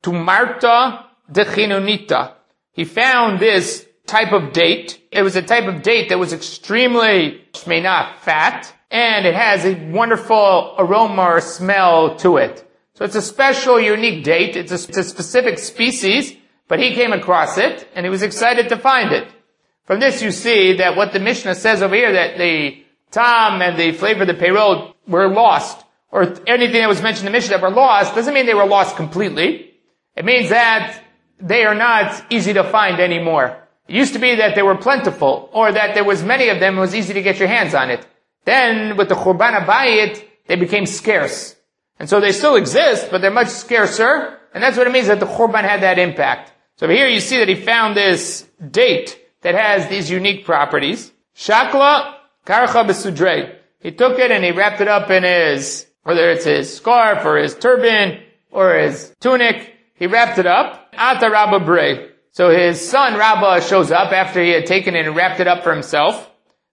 Tumarta Dechinunita. He found this type of date. It was a type of date that was extremely shmena, fat, and it has a wonderful aroma or smell to it. So it's a special, unique date. It's a specific species, but he came across it, and he was excited to find it. From this you see that what the Mishnah says over here, that the tam and the flavor of the peirot were lost, or anything that was mentioned in the Mishnah that were lost, doesn't mean they were lost completely. It means that they are not easy to find anymore. It used to be that they were plentiful, or that there was many of them, it was easy to get your hands on it. Then, with the Churban HaBayit, they became scarce. And so they still exist, but they're much scarcer, and that's what it means that the Churban had that impact. So here you see that he found this date that has these unique properties. Shakla Karcha Besudrei. He took it and he wrapped it up in his, whether it's his scarf or his turban or his tunic, he wrapped it up. Ata Rabba Brei. So his son Rabba shows up after he had taken it and wrapped it up for himself.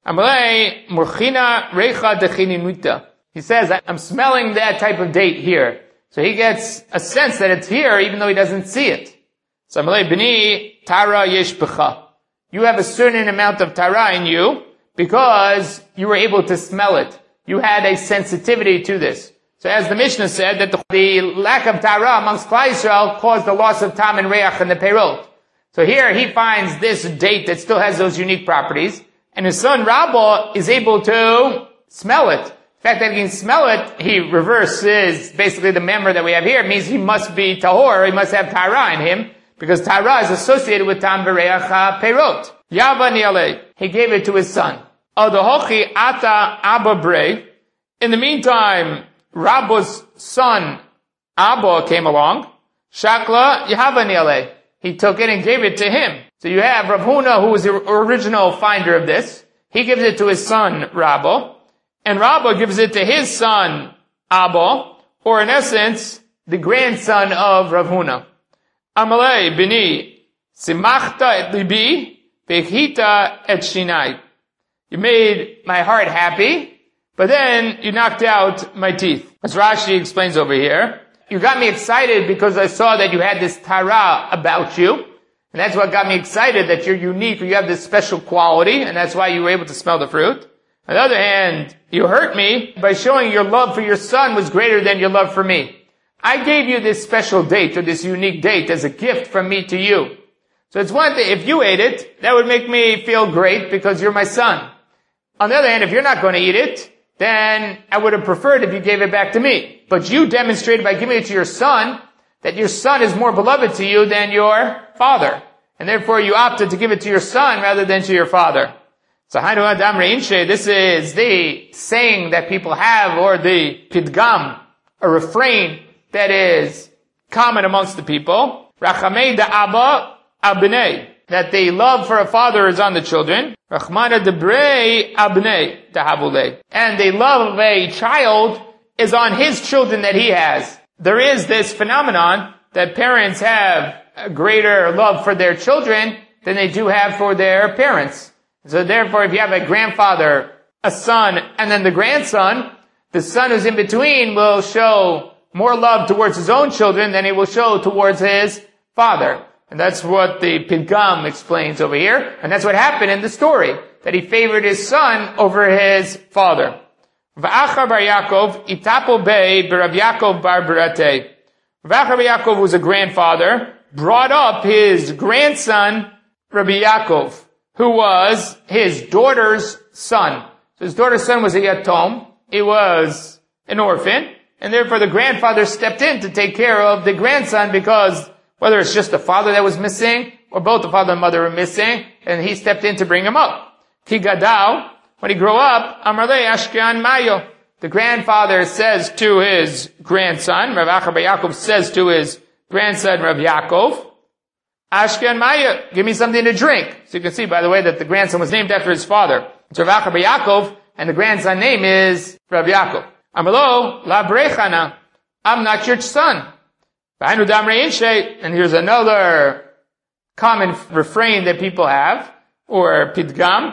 Amalei Murchina Recha Dechininwita. He says, I'm smelling that type of date here. So he gets a sense that it's here even though he doesn't see it. So Amalei Bini Tara Yesh Becha. You have a certain amount of Tara in you because you were able to smell it. You had a sensitivity to this. So as the Mishnah said, that the lack of Tara amongst Klal Yisrael caused the loss of Tam and Reach and the Peirot. So here he finds this date that still has those unique properties, and his son Rabba is able to smell it. The fact that he can smell it, he reverses basically the member that we have here. It means he must be tahor, he must have Tara in him, because Tara is associated with Tam V'Reach Peirot. Yava Niale, he gave it to his son. Adohochi Ata Abba Brei. In the meantime, Rabba's son Abba came along. Shakla Yahava Niale. He took it and gave it to him. So you have Rav Huna, who was the original finder of this. He gives it to his son, Rabba. And Rabba gives it to his son, Abba, or in essence, the grandson of Rav Huna. Amalei bini, simachta et libi, vechita et shinai. You made my heart happy, but then you knocked out my teeth. As Rashi explains over here, you got me excited because I saw that you had this Tara about you. And that's what got me excited, that you're unique, or you have this special quality, and that's why you were able to smell the fruit. On the other hand, you hurt me by showing your love for your son was greater than your love for me. I gave you this special date, or this unique date, as a gift from me to you. So it's one thing, if you ate it, that would make me feel great because you're my son. On the other hand, if you're not going to eat it, then I would have preferred if you gave it back to me. But you demonstrated by giving it to your son that your son is more beloved to you than your father. and therefore you opted to give it to your son rather than to your father. So this is the saying that people have, or the pidgam, a refrain that is common amongst the people. Rachamei da'aba abnei, that the love for a father is on the children. Rachmana debrei abnei dahabulei, and the love of a child is on his children that he has. There is this phenomenon that parents have a greater love for their children than they do have for their parents. So therefore, if you have a grandfather, a son, and then the grandson, the son who's in between will show more love towards his own children than he will show towards his father. And that's what the Pidgam explains over here. And that's what happened in the story, that he favored his son over his father. V'achar bar Yaakov itapo bei b'Rav Yaakov bar Barate. V'achar bar Yaakov was a grandfather, brought up his grandson, Rabbi Yaakov, who was his daughter's son. So his daughter's son was a yatom. He was an orphan. And therefore the grandfather stepped in to take care of the grandson, because whether it's just the father that was missing, or both the father and mother were missing, and he stepped in to bring him up. Ki gadal, when he grew up, Amarle Ashkan Mayo. The grandfather says to his grandson, Rav Achar bar Yaakov says to his grandson, Rav Yaakov, Ashkan Maya, give me something to drink. So you can see, by the way, that the grandson was named after his father. It's Rav Achar bar Yaakov, and the grandson name is Rav Yaakov. Amalo, la brechana, I'm not your son. And here's another common refrain that people have, or pidgam,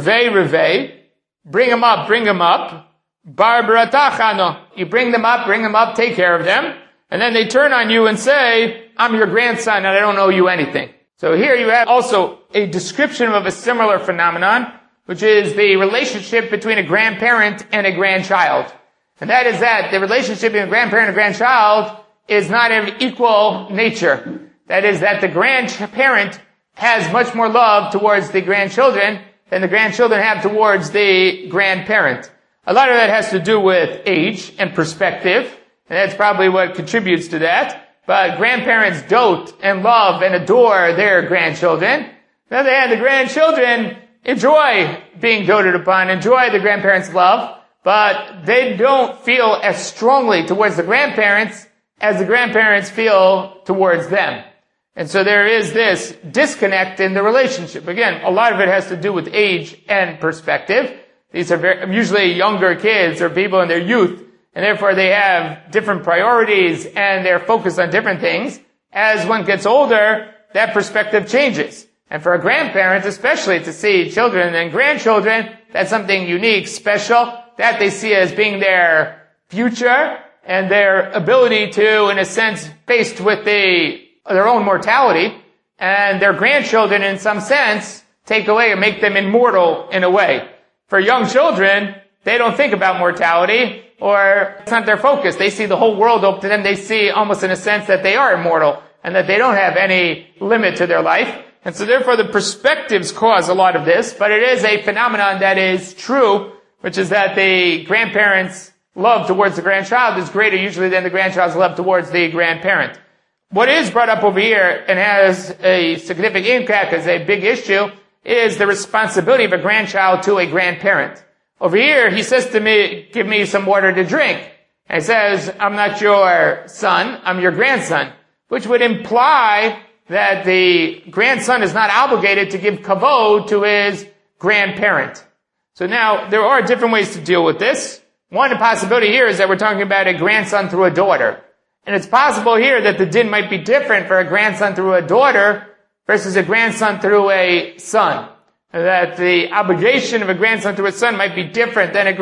revei, bring him up, bar baratachano, you bring them up, take care of them, and then they turn on you and say, I'm your grandson and I don't owe you anything. So here you have also a description of a similar phenomenon, which is the relationship between a grandparent and a grandchild. And that is that the relationship between a grandparent and a grandchild is not of equal nature. That is that the grandparent has much more love towards the grandchildren than the grandchildren have towards the grandparent. A lot of that has to do with age and perspective, and that's probably what contributes to that. But grandparents dote and love and adore their grandchildren. On the other hand, the grandchildren enjoy being doted upon, enjoy the grandparents' love, but they don't feel as strongly towards the grandparents as the grandparents feel towards them. And so there is this disconnect in the relationship. Again, a lot of it has to do with age and perspective. These are usually younger kids or people in their youth, and therefore they have different priorities and they're focused on different things. As one gets older, that perspective changes. And for a grandparent, especially to see children and grandchildren, that's something unique, special, that they see as being their future and their ability to, in a sense, faced with their own mortality, and their grandchildren, in some sense, take away and make them immortal in a way. For young children, they don't think about mortality, or it's not their focus. They see the whole world open to them. They see almost in a sense that they are immortal and that they don't have any limit to their life. And so therefore the perspectives cause a lot of this, but it is a phenomenon that is true, which is that the grandparents' love towards the grandchild is greater usually than the grandchild's love towards the grandparent. What is brought up over here and has a significant impact as a big issue is the responsibility of a grandchild to a grandparent. Over here, he says to me, give me some water to drink. And he says, I'm not your son, I'm your grandson. Which would imply that the grandson is not obligated to give kavod to his grandparent. So now, there are different ways to deal with this. One possibility here is that we're talking about a grandson through a daughter. And it's possible here that the din might be different for a grandson through a daughter versus a grandson through a son. That the obligation of a grandson through a son might be different than a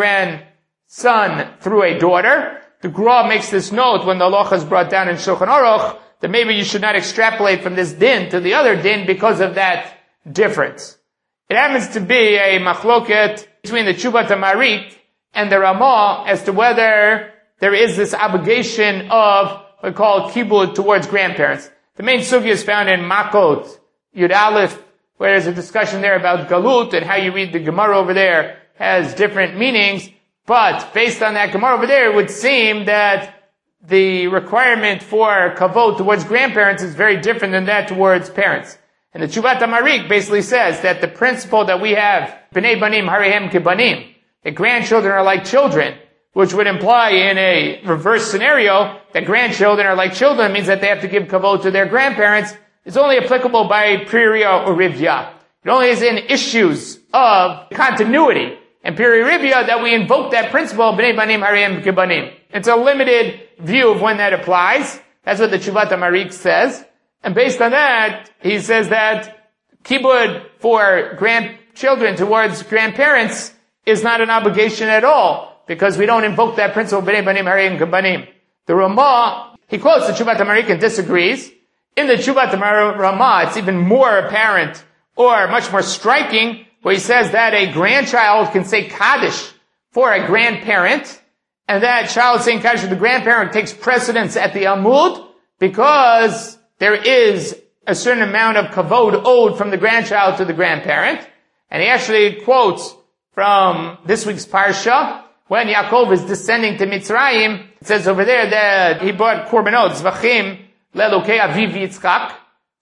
grandson through a daughter. The Gra makes this note when the halacha is brought down in Shulchan Aruch that maybe you should not extrapolate from this din to the other din because of that difference. It happens to be a machloket between the Tshuvat HaMarit and the Ramah as to whether there is this obligation of what we call kibud towards grandparents. The main sugya is found in Makot, Yud Aleph, where there's a discussion there about galut and how you read the Gemara over there has different meanings. But based on that Gemara over there, it would seem that the requirement for kavod towards grandparents is very different than that towards parents. And the Tshuvat HaMarik basically says that the principle that we have, B'nei Banim Harihem Kebanim, that grandchildren are like children, which would imply in a reverse scenario that grandchildren are like children, means that they have to give kavod to their grandparents, is only applicable by Piriya or Rivya. It only is in issues of continuity and Piri Rivya that we invoke that principle, B'nei Banim Harihem Kebanim. It's a limited view of when that applies. That's what the Tshuvat HaMarik says. And based on that, he says that kibud for grandchildren towards grandparents is not an obligation at all, because we don't invoke that principle, B'nei Banim Harihem Kebanim. The Ramah, he quotes the Tshuvat HaMarik and disagrees. In the Tshuvat Ramah, it's even more apparent, or much more striking, where he says that a grandchild can say Kaddish for a grandparent, and that child saying Kaddish for the grandparent takes precedence at the Amud, because there is a certain amount of kavod owed from the grandchild to the grandparent. And he actually quotes from this week's Parsha, when Yaakov is descending to Mitzrayim, it says over there that he brought korbanot, zvachim, lelokei aviv Yitzchak,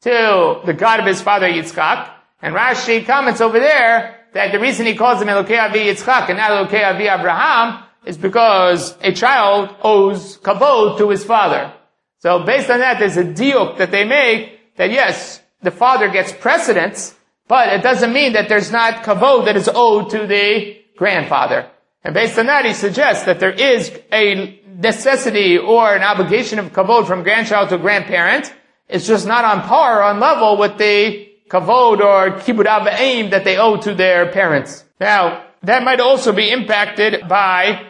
to the God of his father Yitzchak. And Rashi comments over there that the reason he calls him Elokei Avi Yitzchak and not Elokei Avi Abraham is because a child owes kavod to his father. So based on that, there's a diuk that they make that yes, the father gets precedence, but it doesn't mean that there's not kavod that is owed to the grandfather. And based on that, he suggests that there is a necessity or an obligation of kavod from grandchild to grandparent. It's just not on par, on level with the kavod or kibud av v'eim that they owe to their parents. Now, that might also be impacted by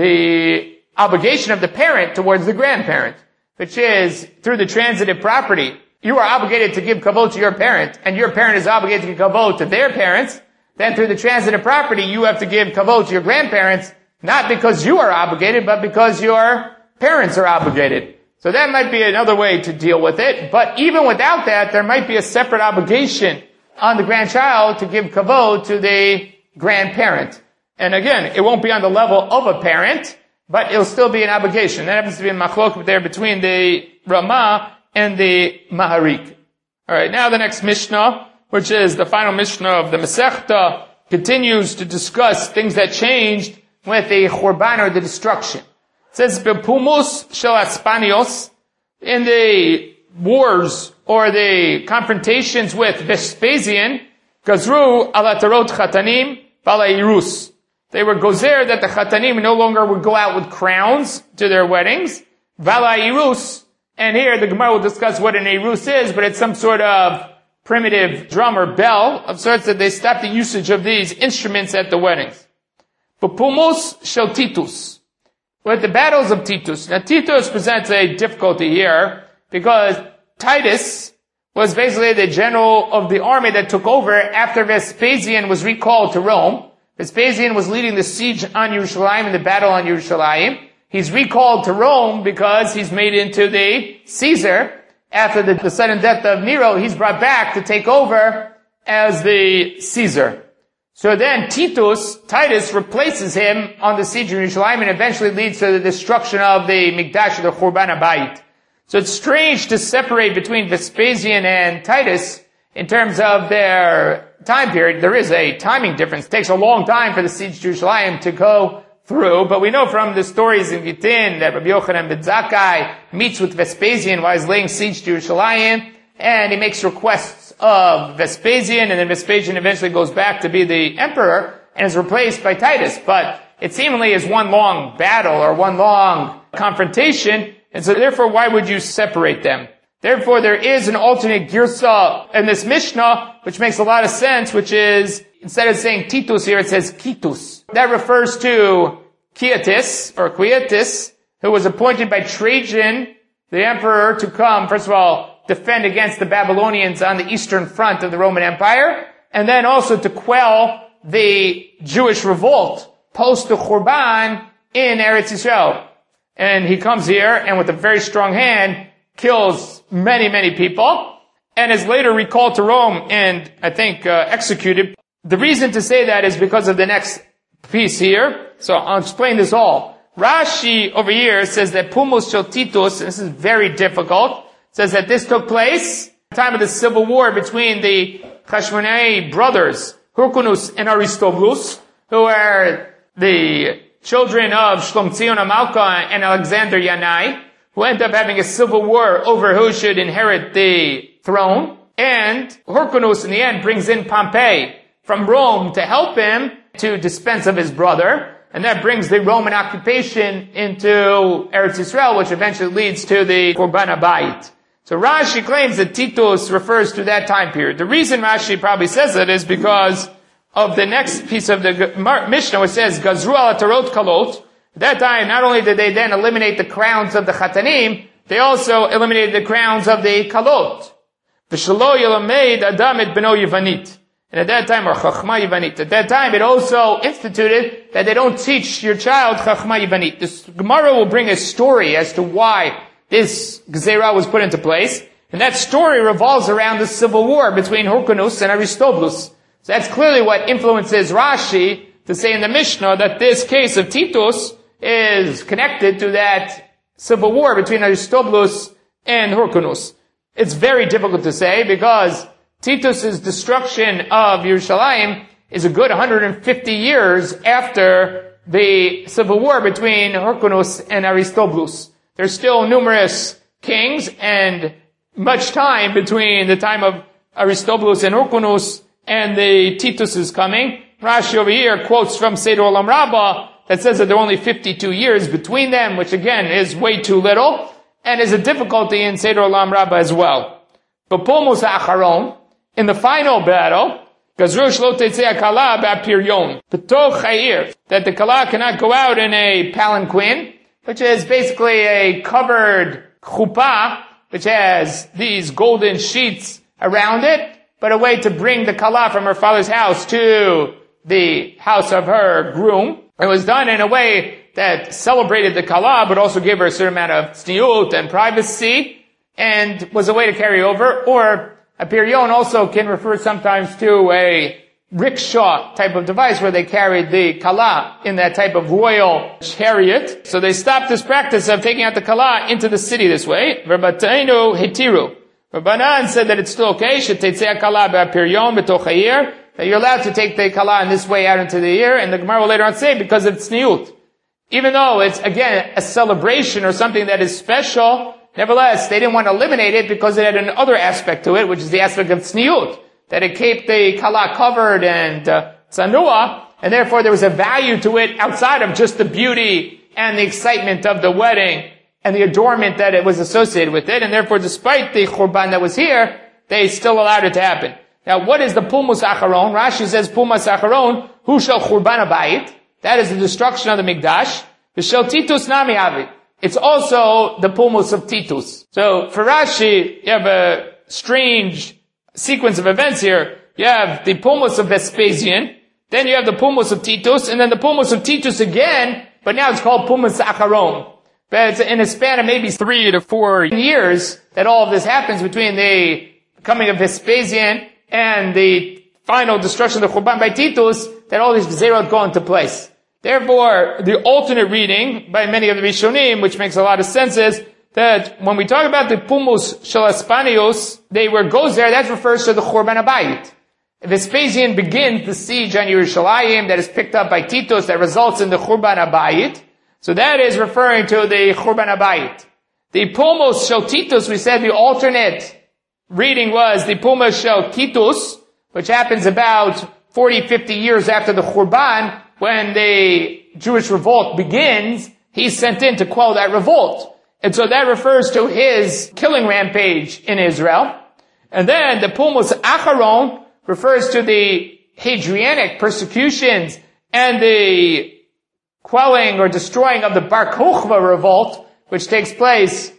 the obligation of the parent towards the grandparent, which is through the transitive property. You are obligated to give kavod to your parent, and your parent is obligated to give kavod to their parents. Then through the transitive property, you have to give kavod to your grandparents, not because you are obligated, but because your parents are obligated. So that might be another way to deal with it. But even without that, there might be a separate obligation on the grandchild to give kavod to the grandparent. And again, it won't be on the level of a parent, but it'll still be an obligation. That happens to be a machlok there between the Ramah and the Maharik. Alright, now the next Mishnah, which is the final Mishnah of the Masechta, continues to discuss things that changed with the Churban or the destruction. It says, Bepumus shel Aspanios, in the wars or the confrontations with Vespasian, Gazru alatarot chatanim balairus. They were gozer that the chatanim no longer would go out with crowns to their weddings. Balairus, and here the Gemara will discuss what an irus is, but it's some sort of primitive drum or bell of sorts that they stopped the usage of these instruments at the weddings. Bepumus shel Titus. With the battles of Titus. Now Titus presents a difficulty here because Titus was basically the general of the army that took over after Vespasian was recalled to Rome. Vespasian was leading the siege on Yerushalayim and the battle on Yerushalayim. He's recalled to Rome because he's made into the Caesar. After the sudden death of Nero, he's brought back to take over as the Caesar. So then Titus replaces him on the siege of Yerushalayim and eventually leads to the destruction of the Mikdash, the Churban HaBayit. So it's strange to separate between Vespasian and Titus in terms of their time period. There is a timing difference. It takes a long time for the siege of Yerushalayim to go through, but we know from the stories in Gittin that Rabbi Yochanan ben Zakkai meets with Vespasian while he's laying siege to Yerushalayim, and he makes requests of Vespasian, and then Vespasian eventually goes back to be the emperor and is replaced by Titus. But it seemingly is one long battle or one long confrontation, and so therefore why would you separate them? Therefore there is an alternate girsa in this Mishnah, which makes a lot of sense, which is, instead of saying Titus here, it says Kitus. That refers to Quietus, who was appointed by Trajan, the emperor, to come, first of all, defend against the Babylonians on the eastern front of the Roman Empire, and then also to quell the Jewish revolt post the Churban in Eretz Yisrael. And he comes here and with a very strong hand kills many, many people and is later recalled to Rome and I think executed. The reason to say that is because of the next piece here. So I'll explain this all. Rashi over here says that Pumus shel Titus, and this is very difficult, says that this took place at the time of the civil war between the Hashmonaei brothers, Hyrcanus and Aristobulus, who are the children of Shlomtzion HaMalka and Alexander Yanai, who end up having a civil war over who should inherit the throne. And Hyrcanus in the end brings in Pompey from Rome to help him to dispense of his brother. And that brings the Roman occupation into Eretz Yisrael, which eventually leads to the Churban HaBayit. So Rashi claims that Titus refers to that time period. The reason Rashi probably says that is because of the next piece of the Mishnah, which says, Gazru al Tarot Kalot. At that time, not only did they then eliminate the crowns of the Chatanim, they also eliminated the crowns of the Kalot. V'shelo yelamed Adam et beno Yevanit. And at that time, or Chachma Yevanit. At that time, it also instituted that they don't teach your child Chachma Yevanit. This Gemara will bring a story as to why this Gezerah was put into place. And that story revolves around the civil war between Hyrcanus and Aristobulus. So that's clearly what influences Rashi to say in the Mishnah that this case of Titus is connected to that civil war between Aristobulus and Hyrcanus. It's very difficult to say because Titus's destruction of Yerushalayim is a good 150 years after the civil war between Hyrcanus and Aristobulus. There's still numerous kings and much time between the time of Aristobulus and Hyrcanus and the Titus's coming. Rashi over here quotes from Seder Olam Rabbah that says that there are only 52 years between them, which again is way too little, and is a difficulty in Seder Olam Rabbah as well. But Pulmus Acharon, in the final battle, Gazru shlo tetzei hakala ba'piryon, b'toch ha'ir, that the kala cannot go out in a palanquin, which is basically a covered chuppah, which has these golden sheets around it, but a way to bring the kala from her father's house to the house of her groom. It was done in a way that celebrated the kala, but also gave her a certain amount of tzniut and privacy, and was a way to carry over. Or a piryon also can refer sometimes to a rickshaw type of device where they carried the kala in that type of royal chariot. So they stopped this practice of taking out the kala into the city this way. Rabbateinu hetiru. Rabbanan said that it's still okay. Shetetzei kala ba'piryon b'toch ha'ir. That you're allowed to take the kala in this way out into the year. And the Gemara will later on say because of tzniut. Even though it's, again, a celebration or something that is special, nevertheless, they didn't want to eliminate it because it had another aspect to it, which is the aspect of tzniut. That it kept the kala covered and tzanua, and therefore there was a value to it outside of just the beauty and the excitement of the wedding and the adornment that it was associated with it. And therefore, despite the churban that was here, they still allowed it to happen. Now, what is the Pulmus Acharon? Rashi says Pulmus Acharon, Hu shel Churban HaBayit. That is the destruction of the Mikdash. V'shel Titus nami avi. It's also the Pulmus of Titus. So, for Rashi, you have a strange sequence of events here. You have the Pulmus of Vespasian, then you have the Pulmus of Titus, and then the Pulmus of Titus again, but now it's called Pulmus Acharon. But it's in a span of maybe 3 to 4 years that all of this happens between the coming of Vespasian and the final destruction of the Churban by Titus, that all these Gezerot go into place. Therefore, the alternate reading by many of the Rishonim, which makes a lot of sense, is that when we talk about the Pulmus Shel Aspanios, goes there, that refers to the Churban HaBayit. Vespasian begins the siege on Yerushalayim that is picked up by Titus that results in the Churban HaBayit. So that is referring to the Churban HaBayit. The Pulmus Shel Titus, we said the alternate reading was the Pulmus Shel Titus, which happens about 40, 50 years after the Churban, when the Jewish revolt begins. He's sent in to quell that revolt. And so that refers to his killing rampage in Israel. And then the Pulmus Acharon refers to the Hadrianic persecutions and the quelling or destroying of the Bar Kokhba revolt, which takes place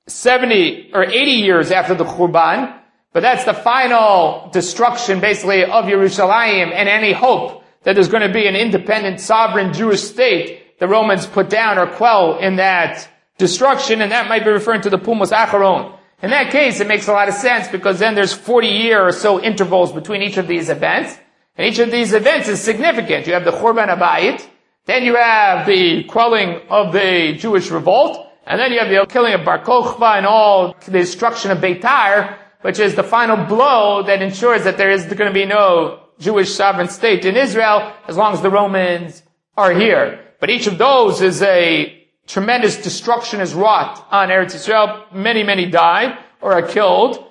70 or 80 years after the Churban. But that's the final destruction, basically, of Yerushalayim and any hope that there's going to be an independent, sovereign Jewish state the Romans put down or quell in that destruction, and that might be referring to the Pulmus Acharon. In that case, it makes a lot of sense because then there's 40-year or so intervals between each of these events, and each of these events is significant. You have the Churban HaBayit, then you have the quelling of the Jewish revolt, and then you have the killing of Bar Kokhba and all the destruction of Beitar, which is the final blow that ensures that there is going to be no Jewish sovereign state in Israel as long as the Romans are here. But each of those is a tremendous destruction is wrought on Eretz Israel. Many, many died or are killed.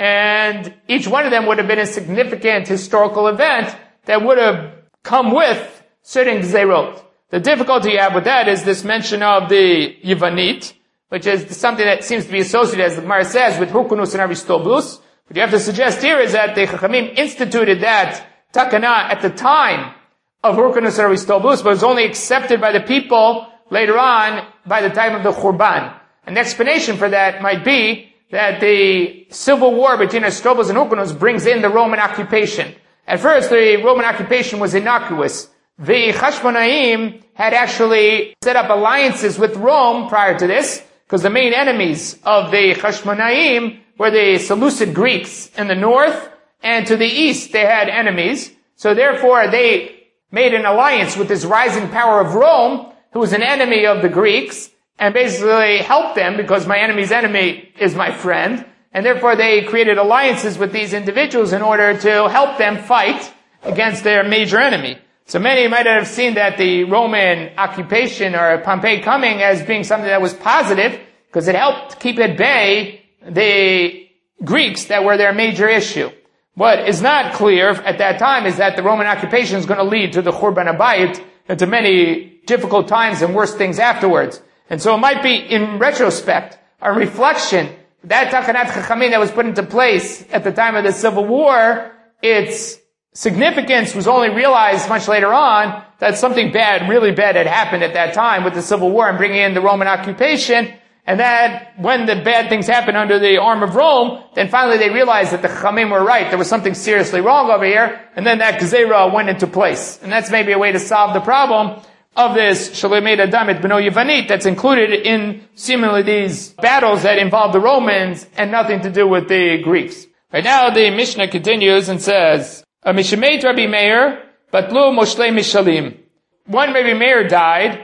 And each one of them would have been a significant historical event that would have come with certain gzerot. The difficulty you have with that is this mention of the Yevanit, which is something that seems to be associated, as the Gemara says, with Hurkunus and Aristobulus. What you have to suggest here is that the Chachamim instituted that takana at the time of Hurkunus and Aristobulus, but was only accepted by the people later on by the time of the Churban. An explanation for that might be that the civil war between Aristobulus and Hyrcanus brings in the Roman occupation. At first, the Roman occupation was innocuous. The Chashmonaim had actually set up alliances with Rome prior to this, because the main enemies of the Chashmonaim were the Seleucid Greeks in the north, and to the east they had enemies. So therefore they made an alliance with this rising power of Rome, who was an enemy of the Greeks, and basically helped them because my enemy's enemy is my friend. And therefore they created alliances with these individuals in order to help them fight against their major enemy. So many might have seen that the Roman occupation or Pompey coming as being something that was positive because it helped keep at bay the Greeks that were their major issue. What is not clear at that time is that the Roman occupation is going to lead to the Churban Abayit and to many difficult times and worse things afterwards. And so it might be, in retrospect, a reflection, that Takanat Chachamim that was put into place at the time of the Civil War, its significance was only realized much later on that something bad, really bad had happened at that time with the Civil War and bringing in the Roman occupation, and that when the bad things happened under the arm of Rome, then finally they realized that the Chachamim were right. There was something seriously wrong over here, and then that Gezerah went into place. And that's maybe a way to solve the problem of this Shalomed Adam et Beno Yevanit that's included in seemingly these battles that involve the Romans and nothing to do with the Greeks. Right now the Mishnah continues and says, Mishameit Rabbi Meir, Batlu Moshle Mishalim. One Rabbi Meir died.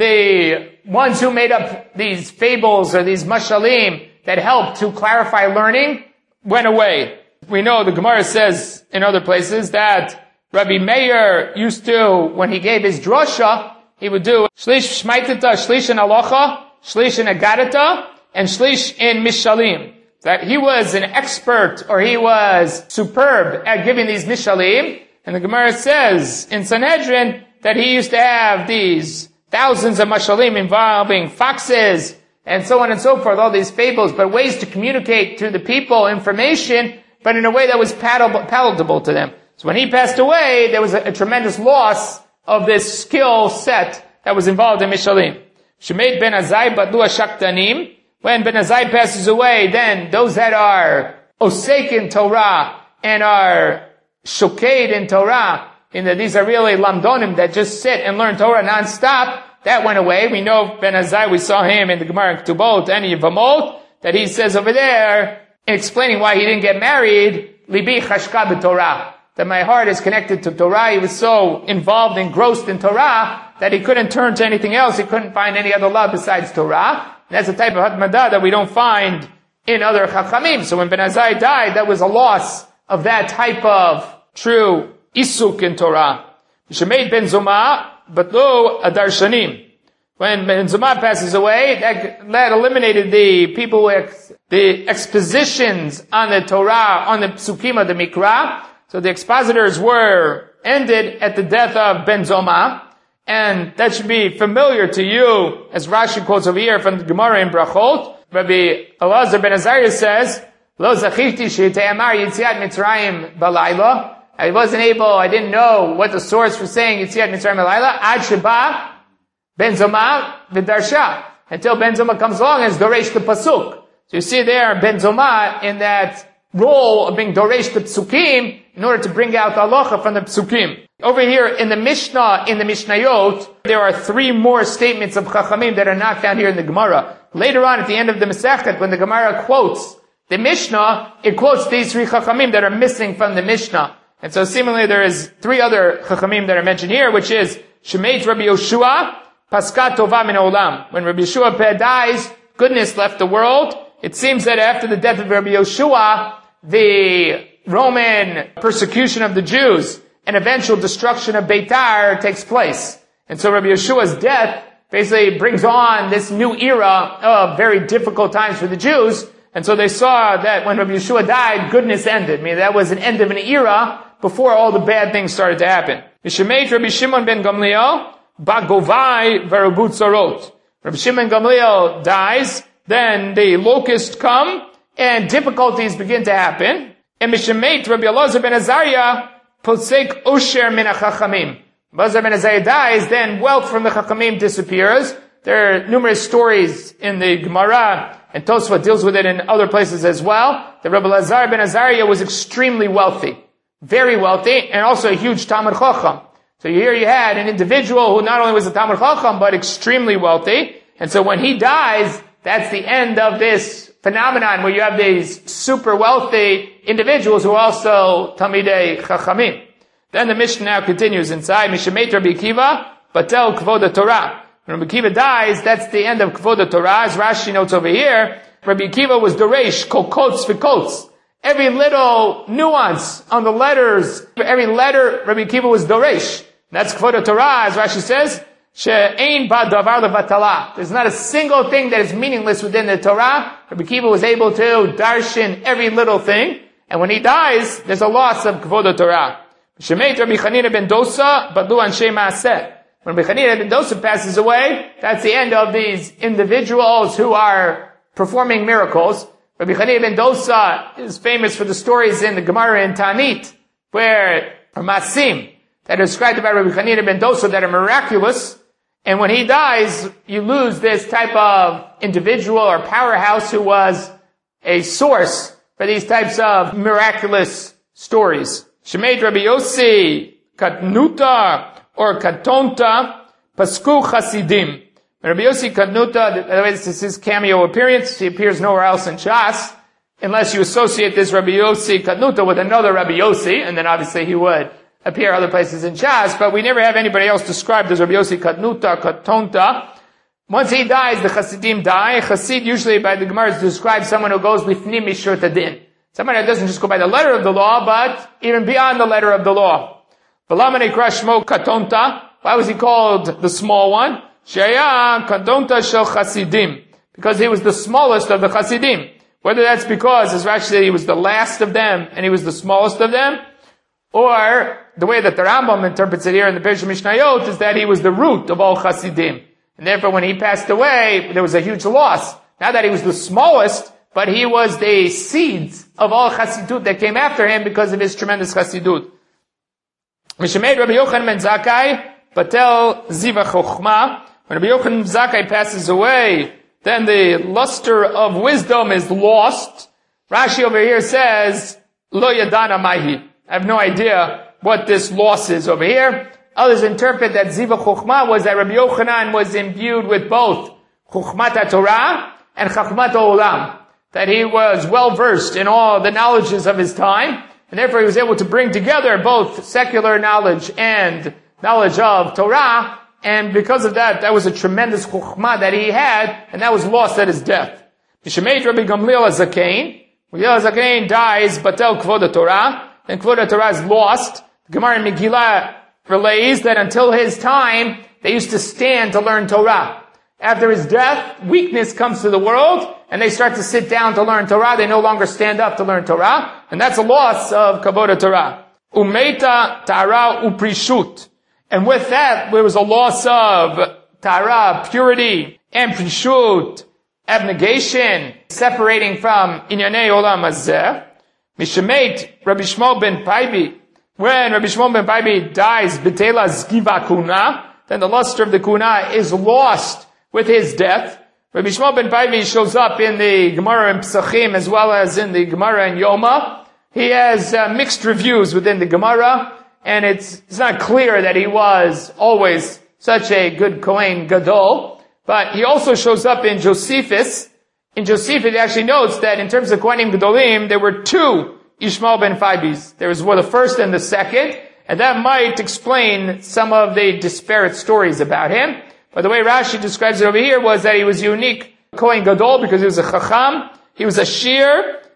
The ones who made up these fables or these mashalim that helped to clarify learning went away. We know the Gemara says in other places that Rabbi Meir used to, when he gave his drasha, he would do shlish shmaitata, shlish in halacha, shlish in agadata, and shlish in mishalim. That he was an expert, or he was superb at giving these mishalim. And the Gemara says in Sanhedrin that he used to have these thousands of mashalim involving foxes and so on and so forth, all these fables, but ways to communicate to the people information, but in a way that was palatable to them. So when he passed away, there was a tremendous loss of this skill set that was involved in mishalim. Shemet ben Azai badlu shaktanim. When Ben Azai passes away, then those that are osek in Torah and are shoked in Torah, these are really lamdonim that just sit and learn Torah non-stop, that went away. We know Ben Azai, we saw him in the Gemara Ketubot and Yevamot, that he says over there, in explaining why he didn't get married, Libi chashka b'Torah, that my heart is connected to Torah. He was so involved, engrossed in Torah, that he couldn't turn to anything else. He couldn't find any other love besides Torah. And that's a type of hatmadah that we don't find in other chachamim. So when Ben Azai died, that was a loss of that type of true isuk in Torah. Shemet ben Zoma, but lo adarshanim. When Ben Zoma passes away, that eliminated the people with the expositions on the Torah, on the psukim of the Mikra. So the expositors were ended at the death of Ben Zoma. And that should be familiar to you, as Rashi quotes over here from the Gemara in Brachot. Rabbi Elazar ben Azariah says, Lo zachiti she'te'amar Yitziat Mitzrayim balayla. I didn't know what the source was saying, Yitziat Mitzrayim balayla, ad sheba Ben Zoma v'darsha. Until Ben Zoma comes along and is doresh the pasuk. So you see there Ben Zoma in that role of being doresh the psukim in order to bring out the halacha from the psukim. Over here in the Mishnah, in the Mishnayot, there are 3 more statements of Chachamim that are not found here in the Gemara. Later on at the end of the Masechet, when the Gemara quotes the Mishnah, it quotes these 3 Chachamim that are missing from the Mishnah. And so seemingly there is 3 other Chachamim that are mentioned here, which is Shemeit Rabbi Yoshua, Paskat Tova Min Olam. When Rabbi Yoshua dies, goodness left the world. It seems that after the death of Rabbi Yoshua, the Roman persecution of the Jews and eventual destruction of Beitar takes place. And so Rabbi Yeshua's death basically brings on this new era of very difficult times for the Jews. And so they saw that when Rabbi Yeshua died, goodness ended. I mean, that was an end of an era before all the bad things started to happen. Mishameit Rabbi Shimon ben Gamliel, Bagovai Verabut Sarot. Rabbi Shimon Gamliel dies, then the locusts come, and difficulties begin to happen. And Mishameit Rabbi Elazar ben Azariah, Posek Osher min HaChachamim. Elazar ben Azariah dies, then wealth from the Chachamim disappears. There are numerous stories in the Gemara, and Tosfot deals with it in other places as well, that Rabbi Elazar ben Azariah was extremely wealthy. Very wealthy, and also a huge Talmid Chacham. So here you had an individual who not only was a Talmid Chacham, but extremely wealthy. And so when he dies, that's the end of this phenomenon where you have these super wealthy individuals who are also Talmidei Chachamim. Then the Mishnah now continues inside, Mishameit Rabbi Akiva, Batel Kvod Torah. When Rabbi Akiva dies, that's the end of Kvod Torah. As Rashi notes over here, Rabbi Akiva was Doresh, Kol Kots V'Kots. Every little nuance on the letters, every letter, Rabbi Akiva was Doresh. That's Kvod Torah, as Rashi says, She'ein ba davar levatala. There's not a single thing that is meaningless within the Torah. Rabbi Akiva was able to darshan every little thing. And when he dies, there's a loss of Kvod Torah. Shemeit Rabbi Chanina ben Dosa, Badlu Anshe Maaseh. When Rabbi Chanina ben Dosa passes away, that's the end of these individuals who are performing miracles. Rabbi Chanina ben Dosa is famous for the stories in the Gemara in Tanit, where Masim, that are described about Rabbi Chanina ben Dosa that are miraculous. And when he dies, you lose this type of individual or powerhouse who was a source for these types of miraculous stories. Shemeid Rabbi Yossi, Katnuta, or Katonta, Pasku Chasidim. Rabbi Yossi Katnuta, by the way, this is his cameo appearance. He appears nowhere else in Shas, unless you associate this Rabbi Yossi Katnuta with another Rabbi Yossi, and then obviously he would appear other places in Shas, but we never have anybody else described as Rabbi Yossi Katnuta, Katonta. Once he dies, the Chasidim die. Chasid usually by the Gemara is described someone who goes lifnim mishur tadin. Somebody that doesn't just go by the letter of the law, but even beyond the letter of the law. V'lama nekra shmo Katonta. Why was he called the small one? Shaya Katonta shel Chasidim. Because he was the smallest of the Chasidim. Whether that's because, as Rashi said, he was the last of them and he was the smallest of them, or the way that the Rambam interprets it here in the Perush Mishnayot is that he was the root of all Chasidim. And therefore when he passed away, there was a huge loss. Not that he was the smallest, but he was the seeds of all Chassidut that came after him because of his tremendous Chassidut. Mishamei Rabbi Yochanan ben Zakkai, Batel Ziva Chochma. When Rabbi Yochanan ben Zakkai passes away, then the luster of wisdom is lost. Rashi over here says, Lo Yadana Mahi. I have no idea what this loss is over here. Others interpret that Ziva Chochma was that Rabbi Yochanan was imbued with both Chochmat HaTorah and Chachmat HaOlam. That he was well versed in all the knowledges of his time, and therefore he was able to bring together both secular knowledge and knowledge of Torah, and because of that, that was a tremendous Chochma that he had, and that was lost at his death. Mishameit Rabbi Gamliel HaZakein. Gamliel HaZakein dies, Batel Kvod Torah, and Kvod Torah is lost. The Gemara in Megillah relays that until his time, they used to stand to learn Torah. After his death, weakness comes to the world, and they start to sit down to learn Torah. They no longer stand up to learn Torah, and that's a loss of Kavod Torah. Umeta Tara Uprishut. And with that, there was a loss of Tara, purity, and Prishut, abnegation, separating from Inyanei Olam Hazeh. Mishameit Rabbi Shmuel ben Paibi. When Rabbi Shmuel ben Paibi dies, B'tela Zgiva Kuna, then the luster of the Kuna is lost with his death. Rabbi Shmuel ben Paibi shows up in the Gemara in Pesachim as well as in the Gemara in Yoma. He has mixed reviews within the Gemara, and it's not clear that he was always such a good Kohen Gadol. But he also shows up in Josephus. In Josephus, he actually notes that in terms of Kohanim Gadolim, there were two Ishmael ben Paibis. There was the first and the second, and that might explain some of the disparate stories about him. But the way Rashi describes it over here was that he was unique Kohen Gadol because he was a Chacham, he was a Shir,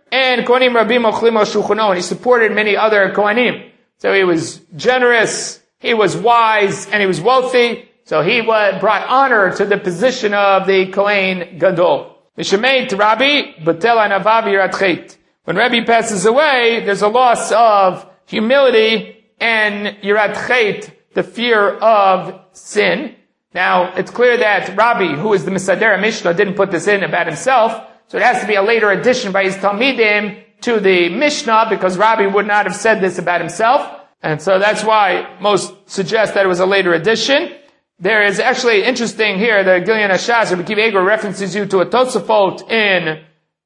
And Kohanim Rabim Ochlim al Shulchano, and he supported many other Kohanim. So he was generous, he was wise, and he was wealthy. So he brought honor to the position of the Kohen Gadol. Mishemeit Rabbi Batel Anavav Yirat Chet. When Rabbi passes away, there's a loss of humility and Yirat Chet, the fear of sin. Now, it's clear that Rabbi, who is the Mesader Mishnah, didn't put this in about himself. So it has to be a later addition by his Talmidim to the Mishnah, because Rabbi would not have said this about himself. And so that's why most suggest that it was a later addition. There is actually interesting here, the Gilyon HaShas, Rabbi Akiva Eiger references you to a Tosafot in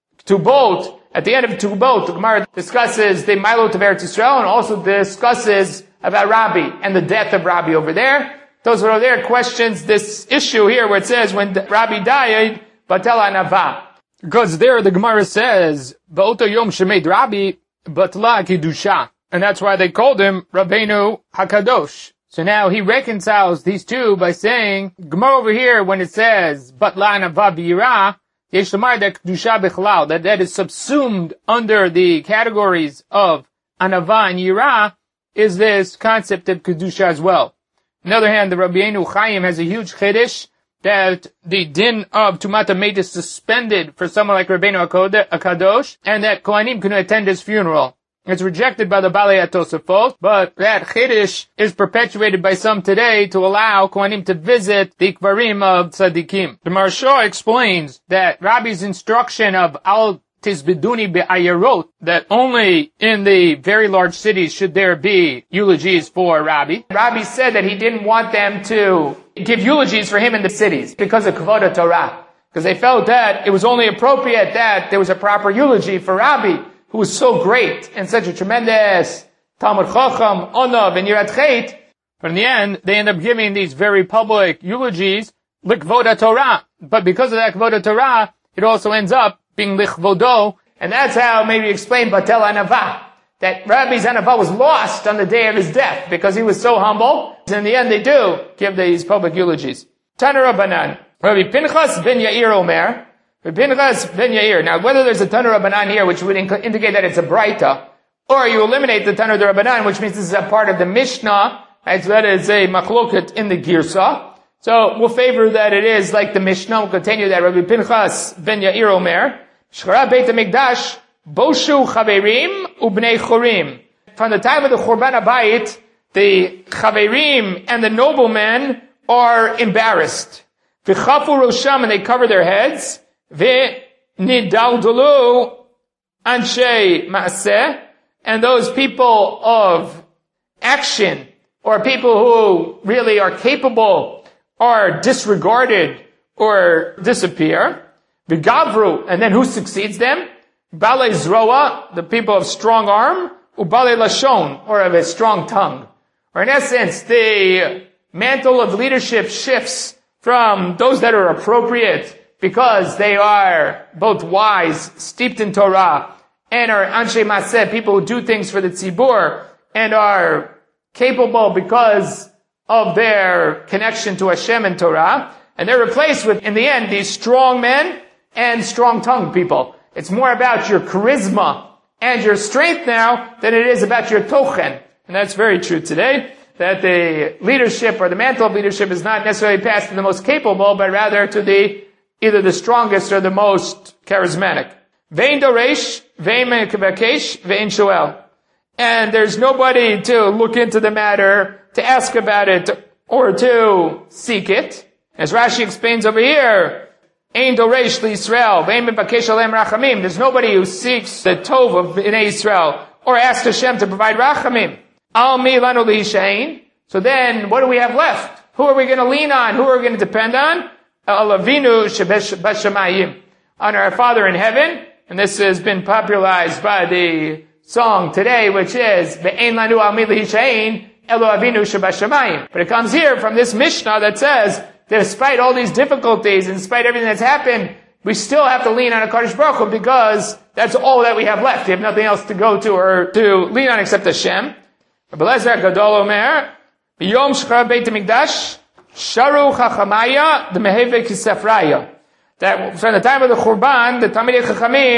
Tubot. At the end of Tubot, the Gemara discusses the Milot of Eretz Yisrael and also discusses about Rabbi and the death of Rabbi over there. Tosafot over there questions this issue here where it says when Rabbi died, Batela Nava. Because there the Gemara says, Ba'oto Yom Shemed Rabbi, Batla Kidusha. And that's why they called him Rabbeinu HaKadosh. So now he reconciles these two by saying, Gemara over here, when it says, Batla Nava V'yira, Yesh Lomar that Kedusha B'chalal, that is subsumed under the categories of Anava and Yira, is this concept of Kedusha as well. On the other hand, the Rabbeinu Chaim has a huge chiddush that the din of Tumat Hamet is suspended for someone like Rabbeinu HaKadosh, and that Kohanim can attend his funeral. It's rejected by the Balei HaTosafot, but that chiddush is perpetuated by some today to allow Kohanim to visit the Kvarim of Tzadikim. The Maharsha explains that Rabbi's instruction of Al Tizbiduni Be'ayarot, that only in the very large cities should there be eulogies for Rabbi. Rabbi said that he didn't want them to give eulogies for him in the cities because of Kavod Torah. Because they felt that it was only appropriate that there was a proper eulogy for Rabbi, who was so great and such a tremendous Talmud Chacham, Onav, and Yirat Chet. But in the end, they end up giving these very public eulogies, Likvod Torah. But because of that Kavod Torah, it also ends up being Lichvodo, and that's how maybe explain Batel Anava, that Rabbi's Anava was lost on the day of his death because he was so humble. In the end, they do give these public eulogies. Tana Rabbanan, Rabbi Pinchas ben Yair Omer, Rabbi Pinchas ben Yair. Now, whether there's a Tana Rabbanan here, which would indicate that it's a Braita, or you eliminate the Tana Rabbanan, which means this is a part of the Mishnah, right? So that is a machloket in the Girsa. So we'll favor that it is like the Mishnah. We'll continue that. Rabbi Pinchas ben Yair Omer, Shchara Beit HaMikdash, Boshu Chaverim Ubnei Chorim. From the time of the Churban HaBayit, the Chaverim and the noblemen are embarrassed. V'chafu Rosham, and they cover their heads. V'nidaldulu Anshe Maaseh, and those people of action, or people who really are capable, are disregarded or disappear. V'gavru, and then who succeeds them? Balei Zroa, the people of strong arm, Ubalei Lashon, or of a strong tongue. Or in essence, the mantle of leadership shifts from those that are appropriate because they are both wise, steeped in Torah, and are Anshe Maseh, people who do things for the Tzibur, and are capable because of their connection to Hashem and Torah, and they're replaced with, in the end, these strong men and strong-tongued people. It's more about your charisma and your strength now than it is about your tochen. And that's very true today, that the leadership or the mantle of leadership is not necessarily passed to the most capable, but rather to either the strongest or the most charismatic. Vein doresh, vein mekebakesh, vein shoel. And there's nobody to look into the matter, to ask about it, or to seek it. As Rashi explains over here, Ein doresh liYisrael, ve'ein mebakesh alem rachamim. There's nobody who seeks the tov of Bnei Yisrael, or asks Hashem to provide rachamim. Al mi lanu li'ishain. So then, what do we have left? Who are we going to lean on? Who are we going to depend on? Al Avinu shebashamayim. On our Father in heaven. And this has been popularized by the song today, which is ve'ein lanu al mi li'ishain, Elo Avinu shebashamayim. But it comes here from this Mishnah that says, despite all these difficulties, and despite everything that's happened, we still have to lean on HaKadosh Baruch Hu because that's all that we have left. We have nothing else to go to or to lean on except Hashem. Rabbi Lezer Gadol Omer, B'yom Shechar Beit HaMikdash, Sharu Chachamaya, the Meheve Kisefraya. That from the time of the Churban, the Talmidei Chachamim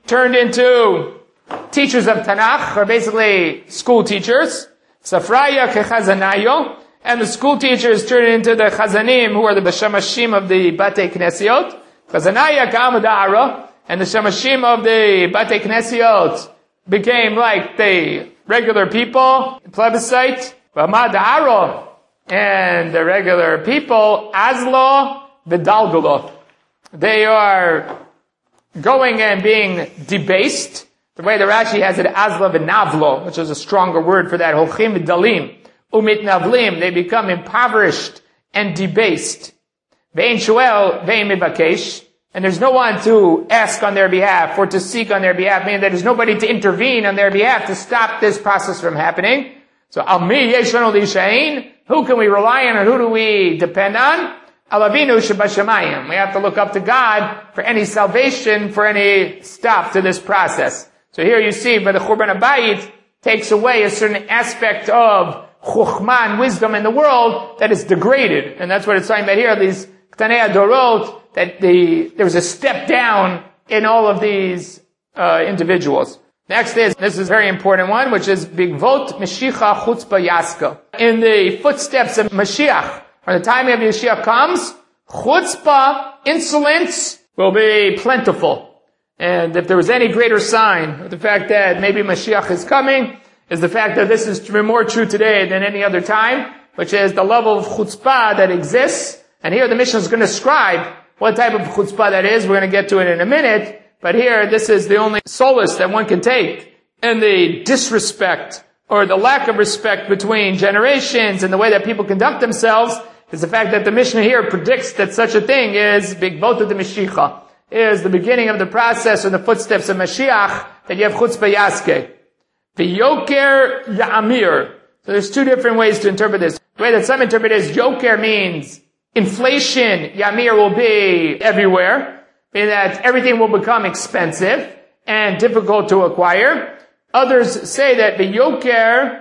turned into teachers of Tanakh, or basically school teachers. Safraya kechazanayo. And the school teachers turned into the chazanim, who are the shamashim of the Batei Knesiot. Chazanaya ka'amadara. And the shamashim of the Batei Knesiot became like the regular people, plebiscite. V'amadara. And the regular people, azlo v'dalgalo. They are going and being debased. The way the Rashi has it, azla v'navlo, which is a stronger word for that. Holchim v'dalim. Umit navlim, they become impoverished and debased. Ve'in shuel, ve'in mibakesh, and there's no one to ask on their behalf or to seek on their behalf, meaning that there's nobody to intervene on their behalf to stop this process from happening. So, al mi yeshanu lishain, who can we rely on, or who do we depend on? Alavinu shebashamayim. We have to look up to God for any salvation, for any stop to this process. So here you see, but the Churban HaBayit takes away a certain aspect of Chokhmah and wisdom in the world that is degraded. And that's what it's talking about here, these Ktanei Adorot, that there was a step down in all of these individuals. Next is, this is a very important one, which is Bigvot Mashiach Chutzpah Yaska. In the footsteps of Mashiach, when the time of Mashiach comes, Chutzpah, insolence, will be plentiful. And if there was any greater sign of the fact that maybe Mashiach is coming, is the fact that this is more true today than any other time, which is the level of chutzpah that exists. And here the Mishnah is going to describe what type of chutzpah that is. We're going to get to it in a minute. But here, this is the only solace that one can take in the disrespect or the lack of respect between generations and the way that people conduct themselves, is the fact that the Mishnah here predicts that such a thing is Bigvot of the Mashiach, is the beginning of the process or the footsteps of Mashiach, that you have chutzpah yaskeh. The yoker ya'amir. So there's two different ways to interpret this. The way that some interpret it is yoker means inflation. Ya'amir will be everywhere, meaning that everything will become expensive and difficult to acquire. Others say that the yoker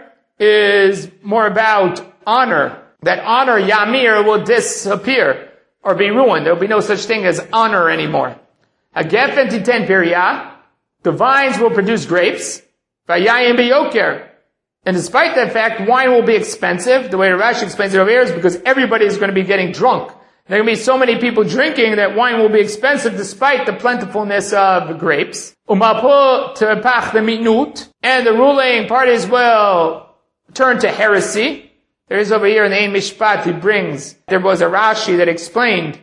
is more about honor. That honor, ya'amir, will disappear or be ruined. There will be no such thing as honor anymore. Hagefen titen pirya. The vines will produce grapes. Vayayim beyoker. And despite that fact, wine will be expensive. The way Rashi explains it over here is because everybody is going to be getting drunk. There are going to be so many people drinking that wine will be expensive despite the plentifulness of grapes. Umapo tepach the minut. And the ruling parties will turn to heresy. There is over here in the Ein Mishpat, he brings, there was a Rashi that explained,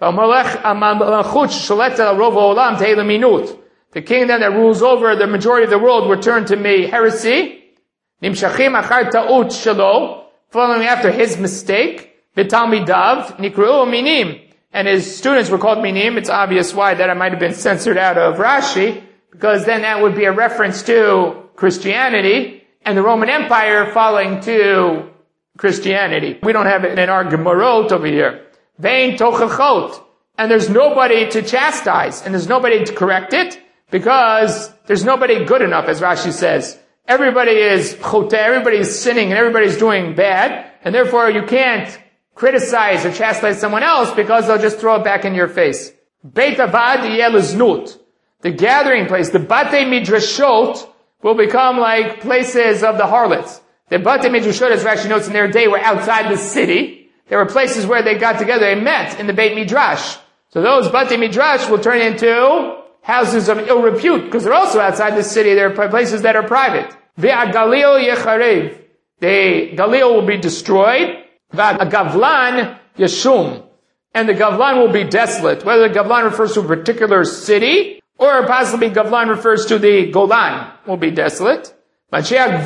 the kingdom that rules over the majority of the world will turn to me heresy. Nimshachim achar ta'ut shelo, following after his mistake. V'talmidav nikru'u minim, and his students were called minim. It's obvious why that might have been censored out of Rashi, because then that would be a reference to Christianity and the Roman Empire following to Christianity. We don't have it in our Gemorot over here. Vein tochachot, and there's nobody to chastise, and there's nobody to correct it, because there's nobody good enough, as Rashi says. Everybody is choteh, everybody is sinning, and everybody is doing bad, and therefore you can't criticize or chastise someone else because they'll just throw it back in your face. Beit avad yeh leznut. The gathering place, the Batei Midrashot, will become like places of the harlots. The Batei Midrashot, as Rashi notes in their day, were outside the city. There were places where they got together, they met in the Beit Midrash. So those Batei Midrash will turn into houses of ill repute, because they're also outside the city. They're places that are private. Ve'agalil yecharev. The Galil will be destroyed. Ve'agavlan yeshum. And the Gavlan will be desolate. Whether the Gavlan refers to a particular city, or possibly Gavlan refers to the Golan, will be desolate. And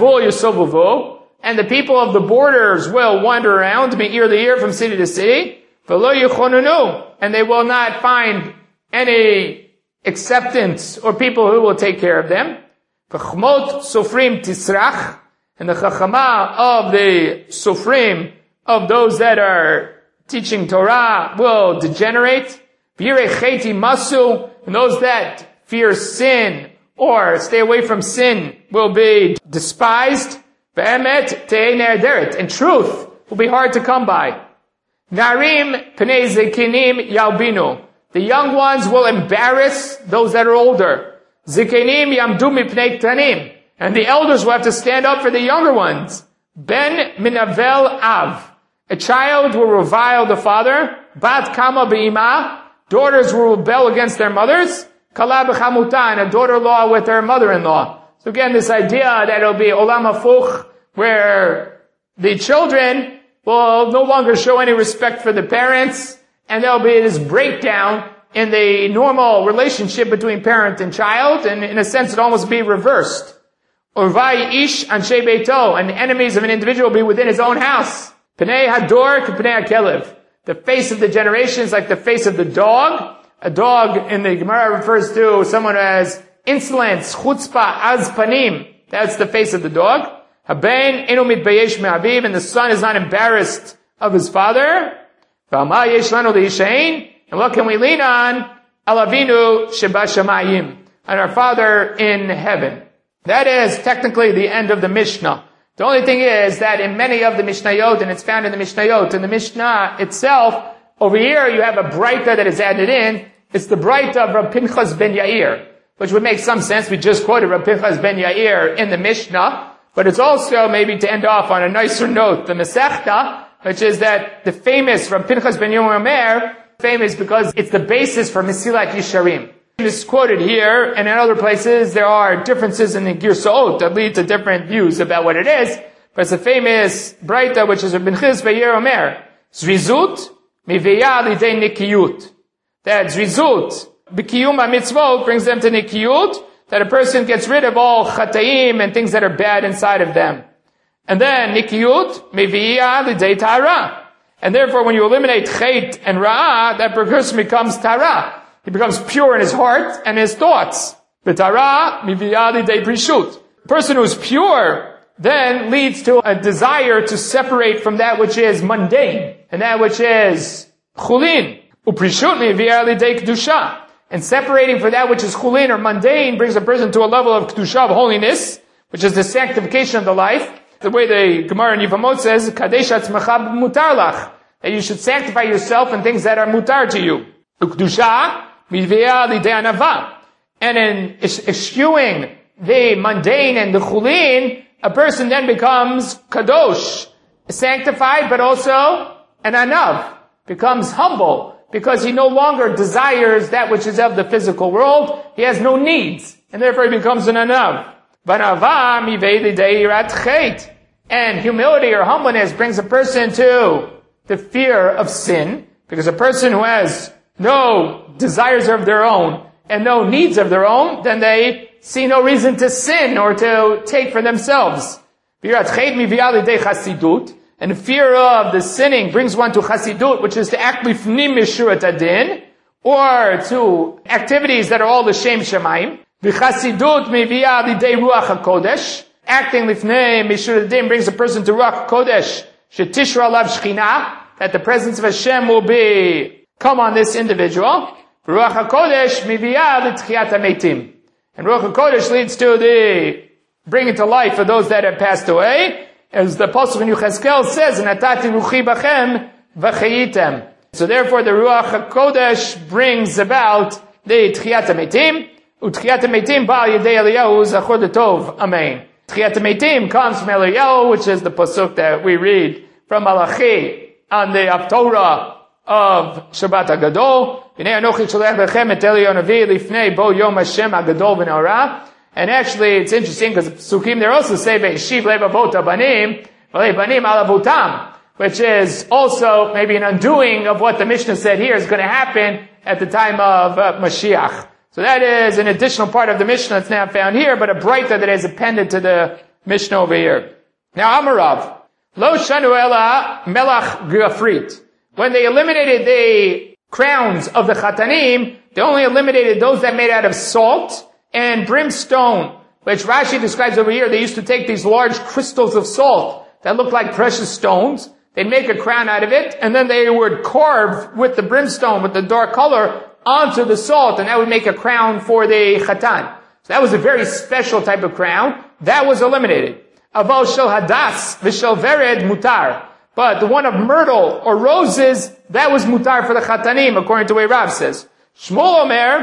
the people of the borders will wander around, be ear to ear from city to city. And they will not find any acceptance or people who will take care of them. Sofrim tisrach, and the chachama of the sofrim, of those that are teaching Torah, will degenerate. Masu, and those that fear sin or stay away from sin will be despised. And truth will be hard to come by. Narim pnei zekinim yalbinu. The young ones will embarrass those that are older. Zikenim yamdu mipnei ktanim. And the elders will have to stand up for the younger ones. Ben minavel av. A child will revile the father. Bat kama be'ima. Daughters will rebel against their mothers. Kala b'chamuta. And a daughter-in-law with her mother-in-law. So again, this idea that it'll be olam hafuch, where the children will no longer show any respect for the parents, and there'll be this breakdown in the normal relationship between parent and child, and in a sense it'll almost be reversed. Urvai ish anshe beito, and the enemies of an individual will be within his own house. Pnei hador k'pnei hakelev. The face of the generation is like the face of the dog. A dog in the Gemara refers to someone who has insolence, chutzpah, az panim. That's the face of the dog. Haben enu mitbayesh me'aviv, and the son is not embarrassed of his father. V'ama yesh lanu li'ishain, and what can we lean on? Alavinu sheba shamayim, and our Father in heaven. That is technically the end of the Mishnah. The only thing is that in many of the Mishnayot, and it's found in the Mishnayot, in the Mishnah itself, over here you have a braita that is added in. It's the braita of Rav Pinchas ben Yair, which would make some sense. We just quoted Rav Pinchas ben Yair in the Mishnah, but it's also maybe to end off on a nicer note, the Masechta, which is that the famous Rav Pinchas ben Yair Omer, famous because it's the basis for Mesilat Yesharim. It's quoted here, and in other places there are differences in the Girsaot that lead to different views about what it is, but it's a famous braita which is Rav Pinchas ben Yair Omer, Zrizut miveya lidei nikiyut. That Zrizut, b'kiyum ha-mitzvot, brings them to nikiyut, that a person gets rid of all chataim and things that are bad inside of them. And then nikiyut miveya lidei ta'ara. And therefore when you eliminate chait and ra'ah, that person becomes ta'ara. He becomes pure in his heart and his thoughts. V'ta'ara miveya lidei prishut. The person who is pure then leads to a desire to separate from that which is mundane and that which is chulin. Uprishut miveya lidei kedusha. And separating for that which is chulin or mundane brings a person to a level of kedusha, of holiness, which is the sanctification of the life. The way the Gemara in Yevamot says, kadesh atzmecha mutar lach, that you should sanctify yourself in things that are mutar to you. Kedusha miveya lidei anava. And in eschewing the mundane and the chulin, a person then becomes kadosh, sanctified, but also an anav, becomes humble, because he no longer desires that which is of the physical world. He has no needs, and therefore he becomes an anav. And humility or humbleness brings a person to the fear of sin, because a person who has no desires of their own and no needs of their own, then they see no reason to sin or to take for themselves. And the fear of the sinning brings one to chasidut, which is to act lifnim mishurat adin, or to activities that are all the shem shemaim. V'chasidut miviyah lidei ruach hakodesh. Acting lifnei mishurat adin brings a person to ruach hakodesh. Shetishra alav shechina, that the presence of Hashem will come on this individual. Ruach hakodesh miviyah l'tchiyat hametim. And ruach hakodesh leads to the bringing to life of those that have passed away. As the Apostle in Yechezkel says, "Natati ruchi bachem v'chayitem." So therefore, the Ruach HaKodesh brings about the Tchiyat HaMetim. U'Tchiyat HaMetim ba'al yedei Eliyahu zachor l'tov. Amen. Tchiyat HaMetim comes from Eliyahu, which is the pasuk that we read from Malachi on the Haftorah of Shabbat HaGadol. V'nei anochi sholech lechem et Eliyahu Navi lifnei bo yom Hashem HaGadol v'na'orah. And actually, it's interesting because Psukim, they also say, Ve'eshiv levavot habanim, v'levanim alavotam, which is also maybe an undoing of what the Mishnah said here is going to happen at the time of Mashiach. So that is an additional part of the Mishnah that's now found here, but a braita that is appended to the Mishnah over here. Now, Amarav, Lo shanu ela melach gafrit. When they eliminated the crowns of the Chatanim, they only eliminated those that made out of salt and brimstone, which Rashi describes over here. They used to take these large crystals of salt that look like precious stones. They'd make a crown out of it, and then they would carve with the brimstone, with the dark color, onto the salt, and that would make a crown for the Chatan. So that was a very special type of crown. That was eliminated. Aval shel hadas v'shel vered mutar. But the one of myrtle or roses, that was mutar for the Chatanim, according to the way Rav says. Shmuel Omer,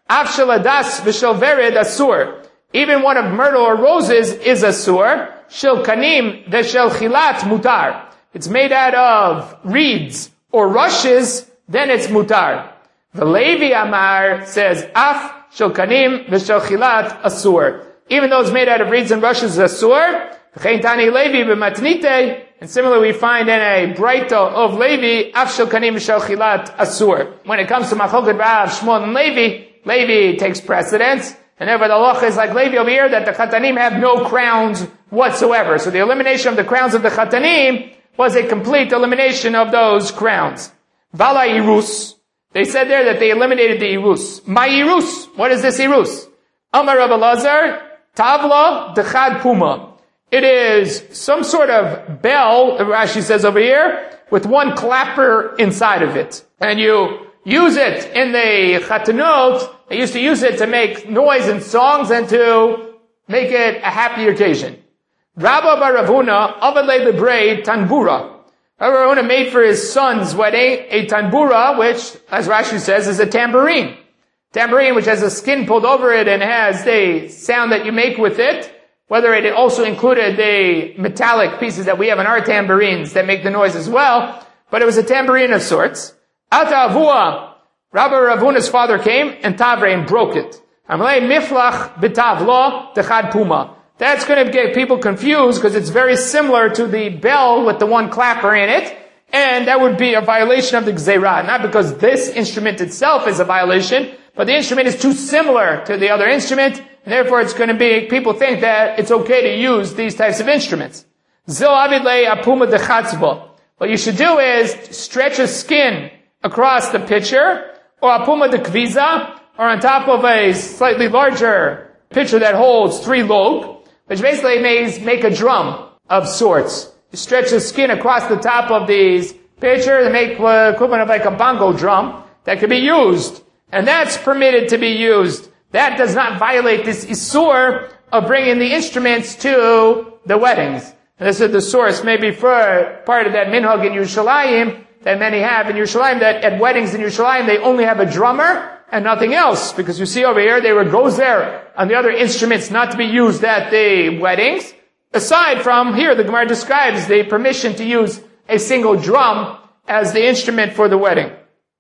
Af shel hadas v'shel vered asur. Even one of myrtle or roses is asur. Shel kanim v'shel chilat mutar. It's made out of reeds or rushes, then it's mutar. The Levi Amar says, Af shel kanim v'shel chilat asur. Even though it's made out of reeds and rushes, asur. V'chein tani Levi b'matnite. And similarly, we find in a Braita of Levi, Af shel kanim v'shel chilat asur. When it comes to Machlokes Rav, Shmuel, and Levi takes precedence. And therefore the halacha is like Levi over here, that the Chatanim have no crowns whatsoever. So the elimination of the crowns of the Chatanim was a complete elimination of those crowns. Vala irus. They said there that they eliminated the irus. My irus. What is this irus? Amar Rabbi Elazar, Tavla dechad puma. It is some sort of bell, Rashi says over here, with one clapper inside of it. And you use it in the Chatanot. They used to use it to make noise and songs and to make it a happy occasion. Rabba bar Ravuna, Avadle Lebrei Tanbura. Rabba Ravuna made for his son's wedding a tanbura, which, as Rashi says, is a tambourine. Tambourine which has a skin pulled over it and has the sound that you make with it, whether it also included the metallic pieces that we have in our tambourines that make the noise as well, but it was a tambourine of sorts. Ata Avua, Rabbi Ravuna's father came and Tavre and broke it. Amalei miflach b'tavlo techad puma. That's going to get people confused because it's very similar to the bell with the one clapper in it, and that would be a violation of the Gzeirah. Not because this instrument itself is a violation, but the instrument is too similar to the other instrument, and therefore it's going to be, people think that it's okay to use these types of instruments. Zil avidle apuma dechatzbo. What you should do is stretch a skin across the pitcher, or apuma de kviza, or on top of a slightly larger pitcher that holds 3 log, which basically means make a drum of sorts. You stretch the skin across the top of these pitchers and make equivalent of like a bongo drum that could be used. And that's permitted to be used. That does not violate this isur of bringing the instruments to the weddings. And this is the source maybe for part of that minhag in Yerushalayim that many have in Yerushalayim, that at weddings in Yerushalayim they only have a drummer and nothing else. Because you see over here, they were gozer on the other instruments not to be used at the weddings. Aside from here, the Gemara describes the permission to use a single drum as the instrument for the wedding.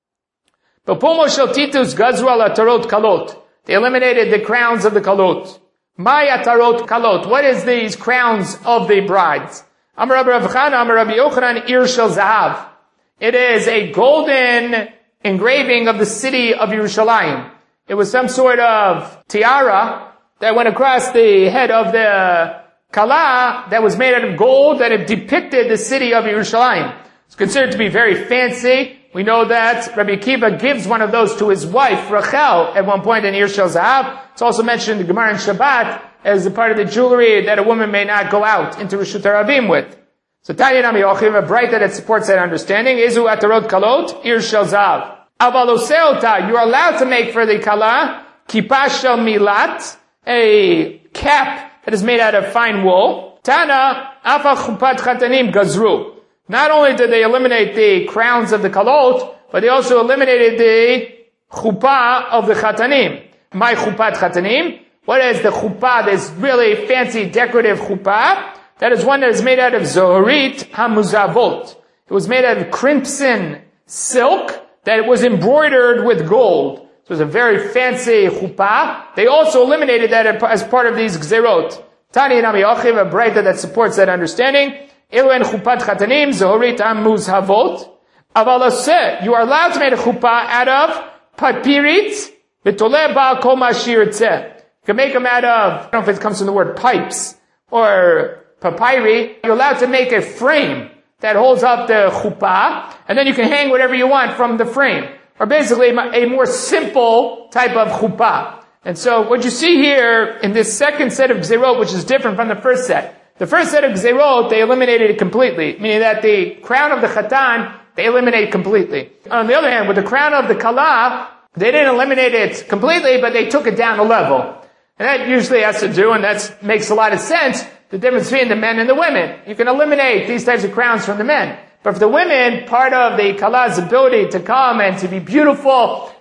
Bepomo shel titus gazru al atarot kalot. They eliminated the crowns of the kalot. My atarot kalot. What is these crowns of the brides? Amar Rabbi Rav Chana, Amar Rabbi Yochanan, ir shel zahav. It is a golden engraving of the city of Yerushalayim. It was some sort of tiara that went across the head of the kala that was made out of gold, that it depicted the city of Yerushalayim. It's considered to be very fancy. We know that Rabbi Akiva gives one of those to his wife, Rachel, at one point in Ir Shel Zahav. It's also mentioned in the Gemara in Shabbat as a part of the jewelry that a woman may not go out into Rishut HaRabim with. So Tanya Nami Yochim, a Braita that supports that understanding, Izu Atarot Kalot, Ir Shel Zahav. Avaloseota, you are allowed to make for the kala, Kippah Shel Milat, a cap that is made out of fine wool. Tana, Afa Chupat Chatanim Gazru. Not only did they eliminate the crowns of the kalot, but they also eliminated the chuppah of the chatanim. My chupat chatanim. What is the chuppah? This really fancy decorative chuppah. That is one that is made out of zoharit hamuzavot. It was made out of crimson silk that was embroidered with gold. So it was a very fancy chuppah. They also eliminated that as part of these gzerot. Tani Nami Yochiv, a braita that supports that understanding. Ilu chupat chatanim zohorit hamuzhavot. Avalase, you are allowed to make a chuppah out of papirit v'toleh ba'al kol ma shirtzeh. You can make them out of, I don't know if it comes from the word pipes or papyri. You're allowed to make a frame that holds up the chuppah, and then you can hang whatever you want from the frame. Or basically a more simple type of chuppah. And so what you see here in this second set of gzerot, which is different from the first set. The first set of gzerot, they eliminated it completely, meaning that the crown of the chatan, they eliminate completely. On the other hand, with the crown of the kala, they didn't eliminate it completely, but they took it down a level. And that usually has to do, and that makes a lot of sense, the difference between the men and the women. You can eliminate these types of crowns from the men. But for the women, part of the kala's ability to come and to be beautiful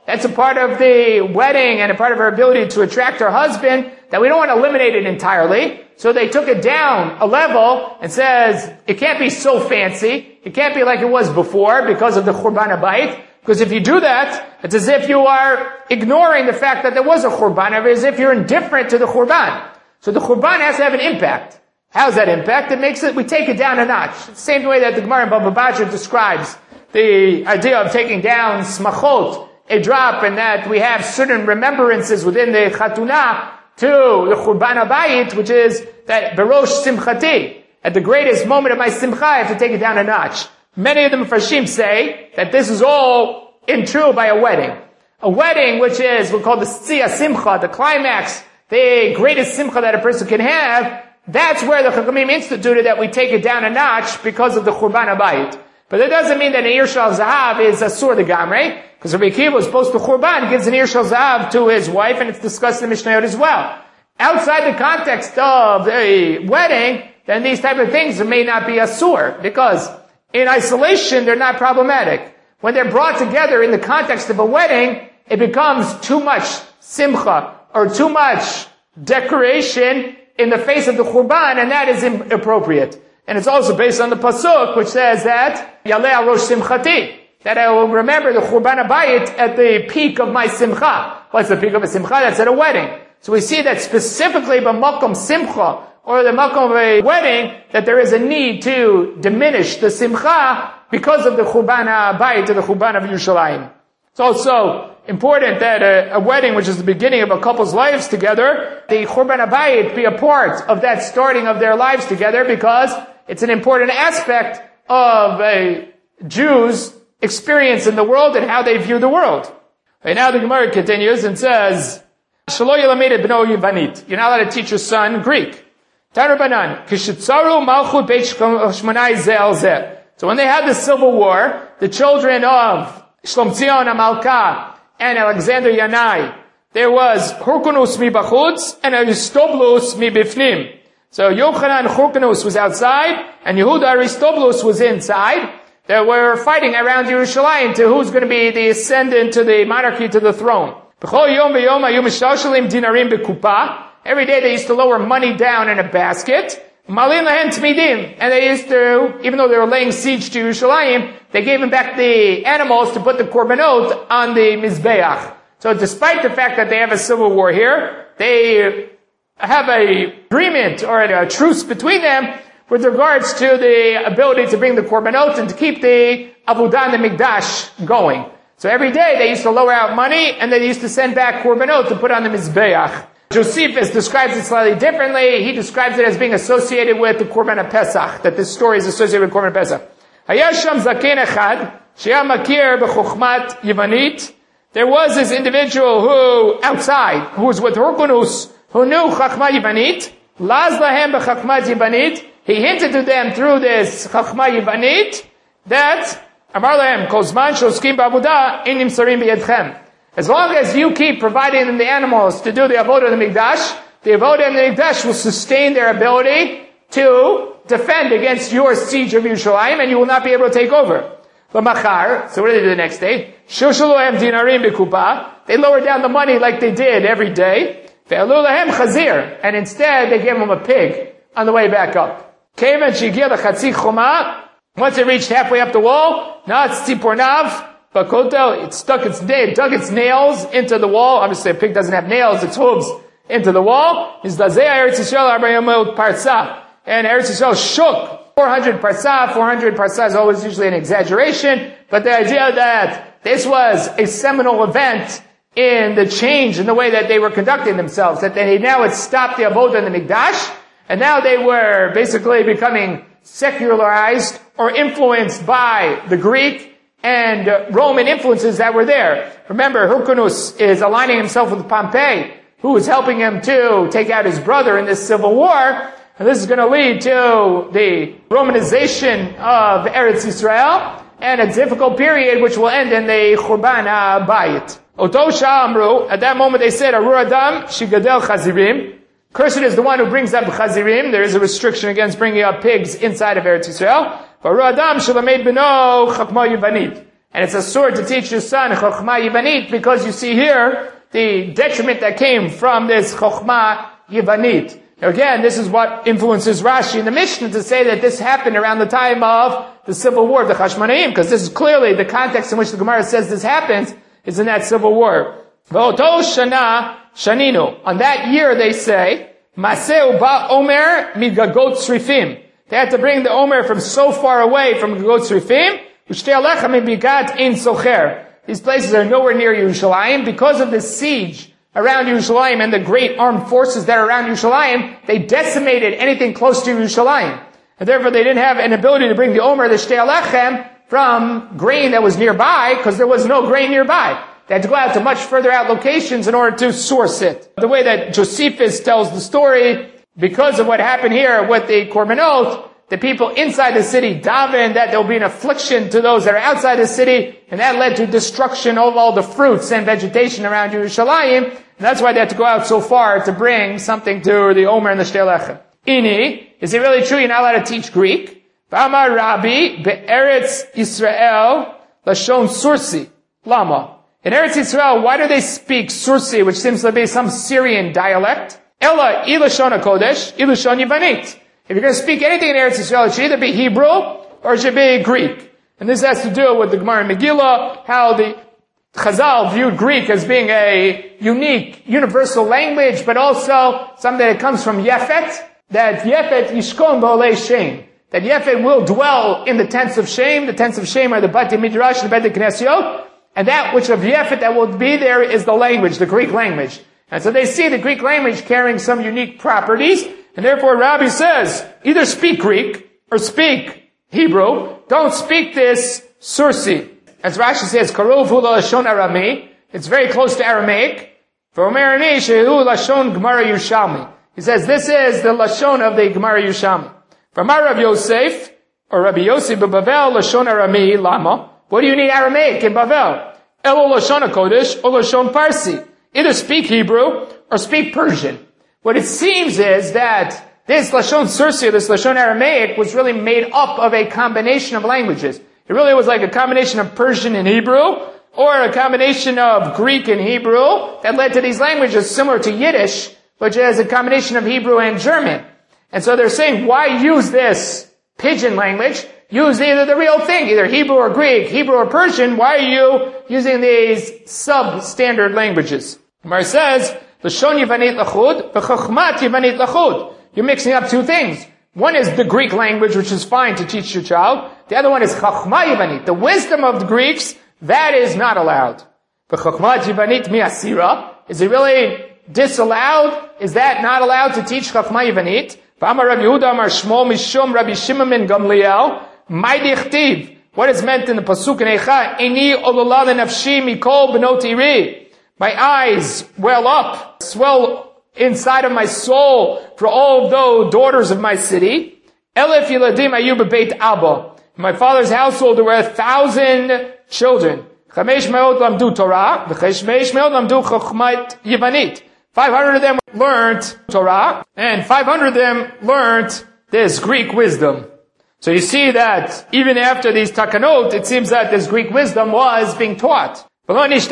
That's a part of the wedding and a part of her ability to attract her husband that we don't want to eliminate it entirely. So they took it down a level and says it can't be so fancy. It can't be like it was before because of the Churban HaBayit. Because if you do that, it's as if you are ignoring the fact that there was a Churban, as if you're indifferent to the Churban. So the Churban has to have an impact. How's that impact? It makes it, we take it down a notch. It's the same way that the Gemara in Baba Basra describes the idea of taking down smachot, a drop, and that we have certain remembrances within the Chatuna to the Churban HaBayit, which is that Berosh Simchati, at the greatest moment of my Simcha, I have to take it down a notch. Many of the Mefarshim say that this is all true by a wedding. A wedding, which is, we call the Tzia Simcha, the climax, the greatest Simcha that a person can have, that's where the Chachamim instituted that we take it down a notch because of the Churban HaBayit. But that doesn't mean that an Ir Shal Zahav is Asur the Gamre, because Rabbi Akiva was supposed to Churban, gives an Ir Shal Zahav to his wife, and it's discussed in the Mishnayot as well. Outside the context of a wedding, then these type of things may not be Asur, because in isolation, they're not problematic. When they're brought together in the context of a wedding, it becomes too much simcha, or too much decoration in the face of the Churban, and that is inappropriate. And it's also based on the Pasuk, which says that, Yaleh al Rosh Simchati, that I will remember the Churban HaBayit at the peak of my Simcha. What's the peak of a Simcha? That's at a wedding. So we see that specifically by Makom Simcha, or the Makom of a wedding, that there is a need to diminish the Simcha because of the Churban HaBayit, or the Churban of Yerushalayim. It's also important that a wedding, which is the beginning of a couple's lives together, the Churban HaBayit be a part of that starting of their lives together, because it's an important aspect of a Jew's experience in the world and how they view the world. And now the Gemara continues and says, Shelo yelamed b'no Yivanit. You're not allowed to teach your son Greek. Tarabanan, kishitzaru malchut beit shmonai ze al ze. So when they had the civil war, the children of Shlomzion HaMalka and Alexander Yanai, there was Hurkunus mi bachutz and Aristoblus mi bifnim. So Yochanan Hurkunus was outside, and Yehuda Aristoblus was inside. They were fighting around Yerushalayim to who's going to be the ascendant to the monarchy, to the throne. Every day they used to lower money down in a basket. And they used to, even though they were laying siege to Yerushalayim, they gave them back the animals to put the korbanot on the Mizbeach. So despite the fact that they have a civil war here, they have a agreement or a truce between them with regards to the ability to bring the korbanot and to keep the Avodah and the Mikdash going. So every day they used to lower out money, and they used to send back korbanot to put on the Mizbeach. Josephus describes it slightly differently. He describes it as being associated with the Korban HaPesach, that this story is associated with Korban HaPesach. Hayasham zaken echad, she'ah makir b'chokhmat Yivanit. There was this individual who, outside, who was with Hurkunus, who knew Chachma Yivanit. Laz lahem b'chachmat Yivanit. He hinted to them through this Chachma Yivanit that, Amar lahem, kol zman shoskim ba'avodah, in nimsarim b'yedchem. As long as you keep providing them the animals to do the Avodah and the Mikdash, the Avodah and the Mikdash will sustain their ability to defend against your siege of Yerushalayim, and you will not be able to take over. V'machar, so what did they do the next day? Shushalu lahem dinarim b'kupa. They lowered down the money like they did every day. Ve'alu lahem chazir. And instead, they gave them a pig on the way back up. Kevan shigir l'chatzi choma. Once it reached halfway up the wall, na'atz tzipornav. Bakoto, it dug its nails into the wall. Obviously, a pig doesn't have nails, its hooves into the wall. And Eretz Yisrael shook 400 parsah. 400 parsah is always usually an exaggeration, but the idea that this was a seminal event in the change in the way that they were conducting themselves, that they now had stopped the Avodah and the Mikdash, and now they were basically becoming secularized or influenced by the Greek and Roman influences that were there. Remember, Hyrcanus is aligning himself with Pompey, who is helping him to take out his brother in this civil war. And this is going to lead to the Romanization of Eretz Yisrael and a difficult period which will end in the Churban HaBayit. Oto Sha'amru, at that moment they said, Arur Adam Shigadel Chazirim. Cursed is the one who brings up Chazirim. There is a restriction against bringing up pigs inside of Eretz Yisrael. And And it's a sword to teach your son Chokhmah Yivanit, because you see here the detriment that came from this Chokhmah Yivanit. Now again, this is what influences Rashi in the Mishnah to say that this happened around the time of the civil war of the Chashmonaim, because this is clearly the context in which the Gemara says this happens is in that civil war. V'oto shana shaninu. On that year they say, Maseu ba omer migagot srifim. They had to bring the omer from so far away from Gagot Srifim, U'shtei alecha mibigat in Socher. These places are nowhere near Yerushalayim. Because of the siege around Yerushalayim and the great armed forces that are around Yerushalayim, they decimated anything close to Yerushalayim. And therefore they didn't have an ability to bring the omer, the Shtei Alechem, from grain that was nearby, because there was no grain nearby. They had to go out to much further out locations in order to source it. The way that Josephus tells the story, because of what happened here with the Korbanot, the people inside the city davened that there will be an affliction to those that are outside the city, and that led to destruction of all the fruits and vegetation around Yerushalayim, and that's why they had to go out so far to bring something to the Omer and the Shtei Alechem. Ini, is it really true you're not allowed to teach Greek? B'amar Rabbi, be'eretz Yisrael, lashon sursi, lama. In Eretz Yisrael, why do they speak Sursi, which seems to be some Syrian dialect? Ella ilashon HaKodesh, ilashon Yivanit. If you're going to speak anything in Eretz Yisrael, it should either be Hebrew or it should be Greek. And this has to do with the Gemara in Megillah, how the Chazal viewed Greek as being a unique, universal language, but also something that comes from Yefet, that Yefet yishkon b'olei Shem. That Yefet will dwell in the tents of Shem. The tents of Shem are the Bati Midrash and the Beti Knesiot. And that which of Yefet that will be there is the language, the Greek language. And so they see the Greek language carrying some unique properties, and therefore Rabbi says, either speak Greek or speak Hebrew. Don't speak this Sursi. As Rashi says, Karov hu lashon Arami. It's very close to Aramaic. For Omerani shehu lashon Gemara Yerushalmi. He says this is the lashon of the Gemara Yerushalmi. From Rav Yosef or Rabbi Yosef b'Bavel lashon Arami lama. What do you need Aramaic in Bavel? Elo lashon HaKodesh or lashon Parsi. Either speak Hebrew or speak Persian. What it seems is that this Lashon Sursi, this Lashon Aramaic, was really made up of a combination of languages. It really was like a combination of Persian and Hebrew, or a combination of Greek and Hebrew, that led to these languages similar to Yiddish, which is a combination of Hebrew and German. And so they're saying, why use this pidgin language? Use either the real thing, either Hebrew or Greek, Hebrew or Persian. Why are you using these substandard languages? Gemara says, Lashon Yivanit Lachud, V'chokhmat Yivanit Lachud. You're mixing up two things. One is the Greek language, which is fine to teach your child. The other one is Chokhmah Yivanit. The wisdom of the Greeks, that is not allowed. V'chokhmat Yivanit mi'asira. Is it really disallowed? Is that not allowed to teach Chokhmah Yivanit? V'amar Rabbi Yehuda Amar Shmuel Mishum Rabbi Shimon ben Gamliel. What is meant in the Pasuk in Eicha? Eni olula lenafshi mikol benot iri. My eyes well up, swell inside of my soul for all of those daughters of my city. Elef yiladim ayu bebeit Abba. In my father's household there were 1,000 children. Chamesh me'ot lamdu Torah, v'chamesh me'ot lamdu chokhmat Yivanit. 500 of them learned Torah, and 500 of them learned this Greek wisdom. So you see that even after these takanot, it seems that this Greek wisdom was being taught. Out of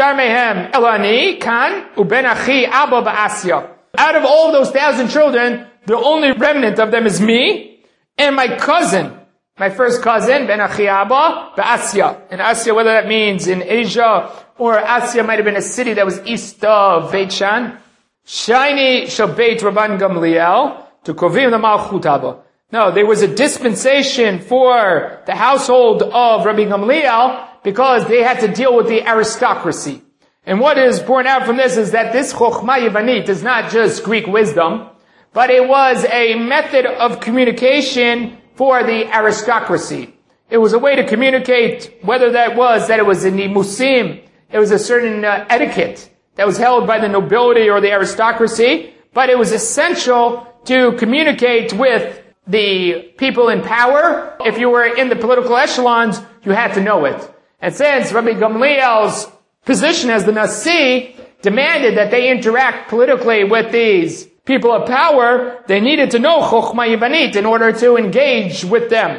all those 1,000 children, the only remnant of them is me and my cousin, my first cousin, Ben Achi Abba, Ba'asya. And Asya, whether that means in Asia, or Asya might have been a city that was east of Beit Shan. Shaini Shabbat Rabban Gamliel, to Kovim the Malchut Abba. No, there was a dispensation for the household of Rabbi Gamliel because they had to deal with the aristocracy. And what is borne out from this is that this Chokhmah Yivanit is not just Greek wisdom, but it was a method of communication for the aristocracy. It was a way to communicate, whether that it was a nimusim, it was a certain etiquette that was held by the nobility or the aristocracy, but it was essential to communicate with the people in power. If you were in the political echelons, you had to know it. And since Rabbi Gamliel's position as the Nasi demanded that they interact politically with these people of power, they needed to know Chokhmah Yivanit in order to engage with them.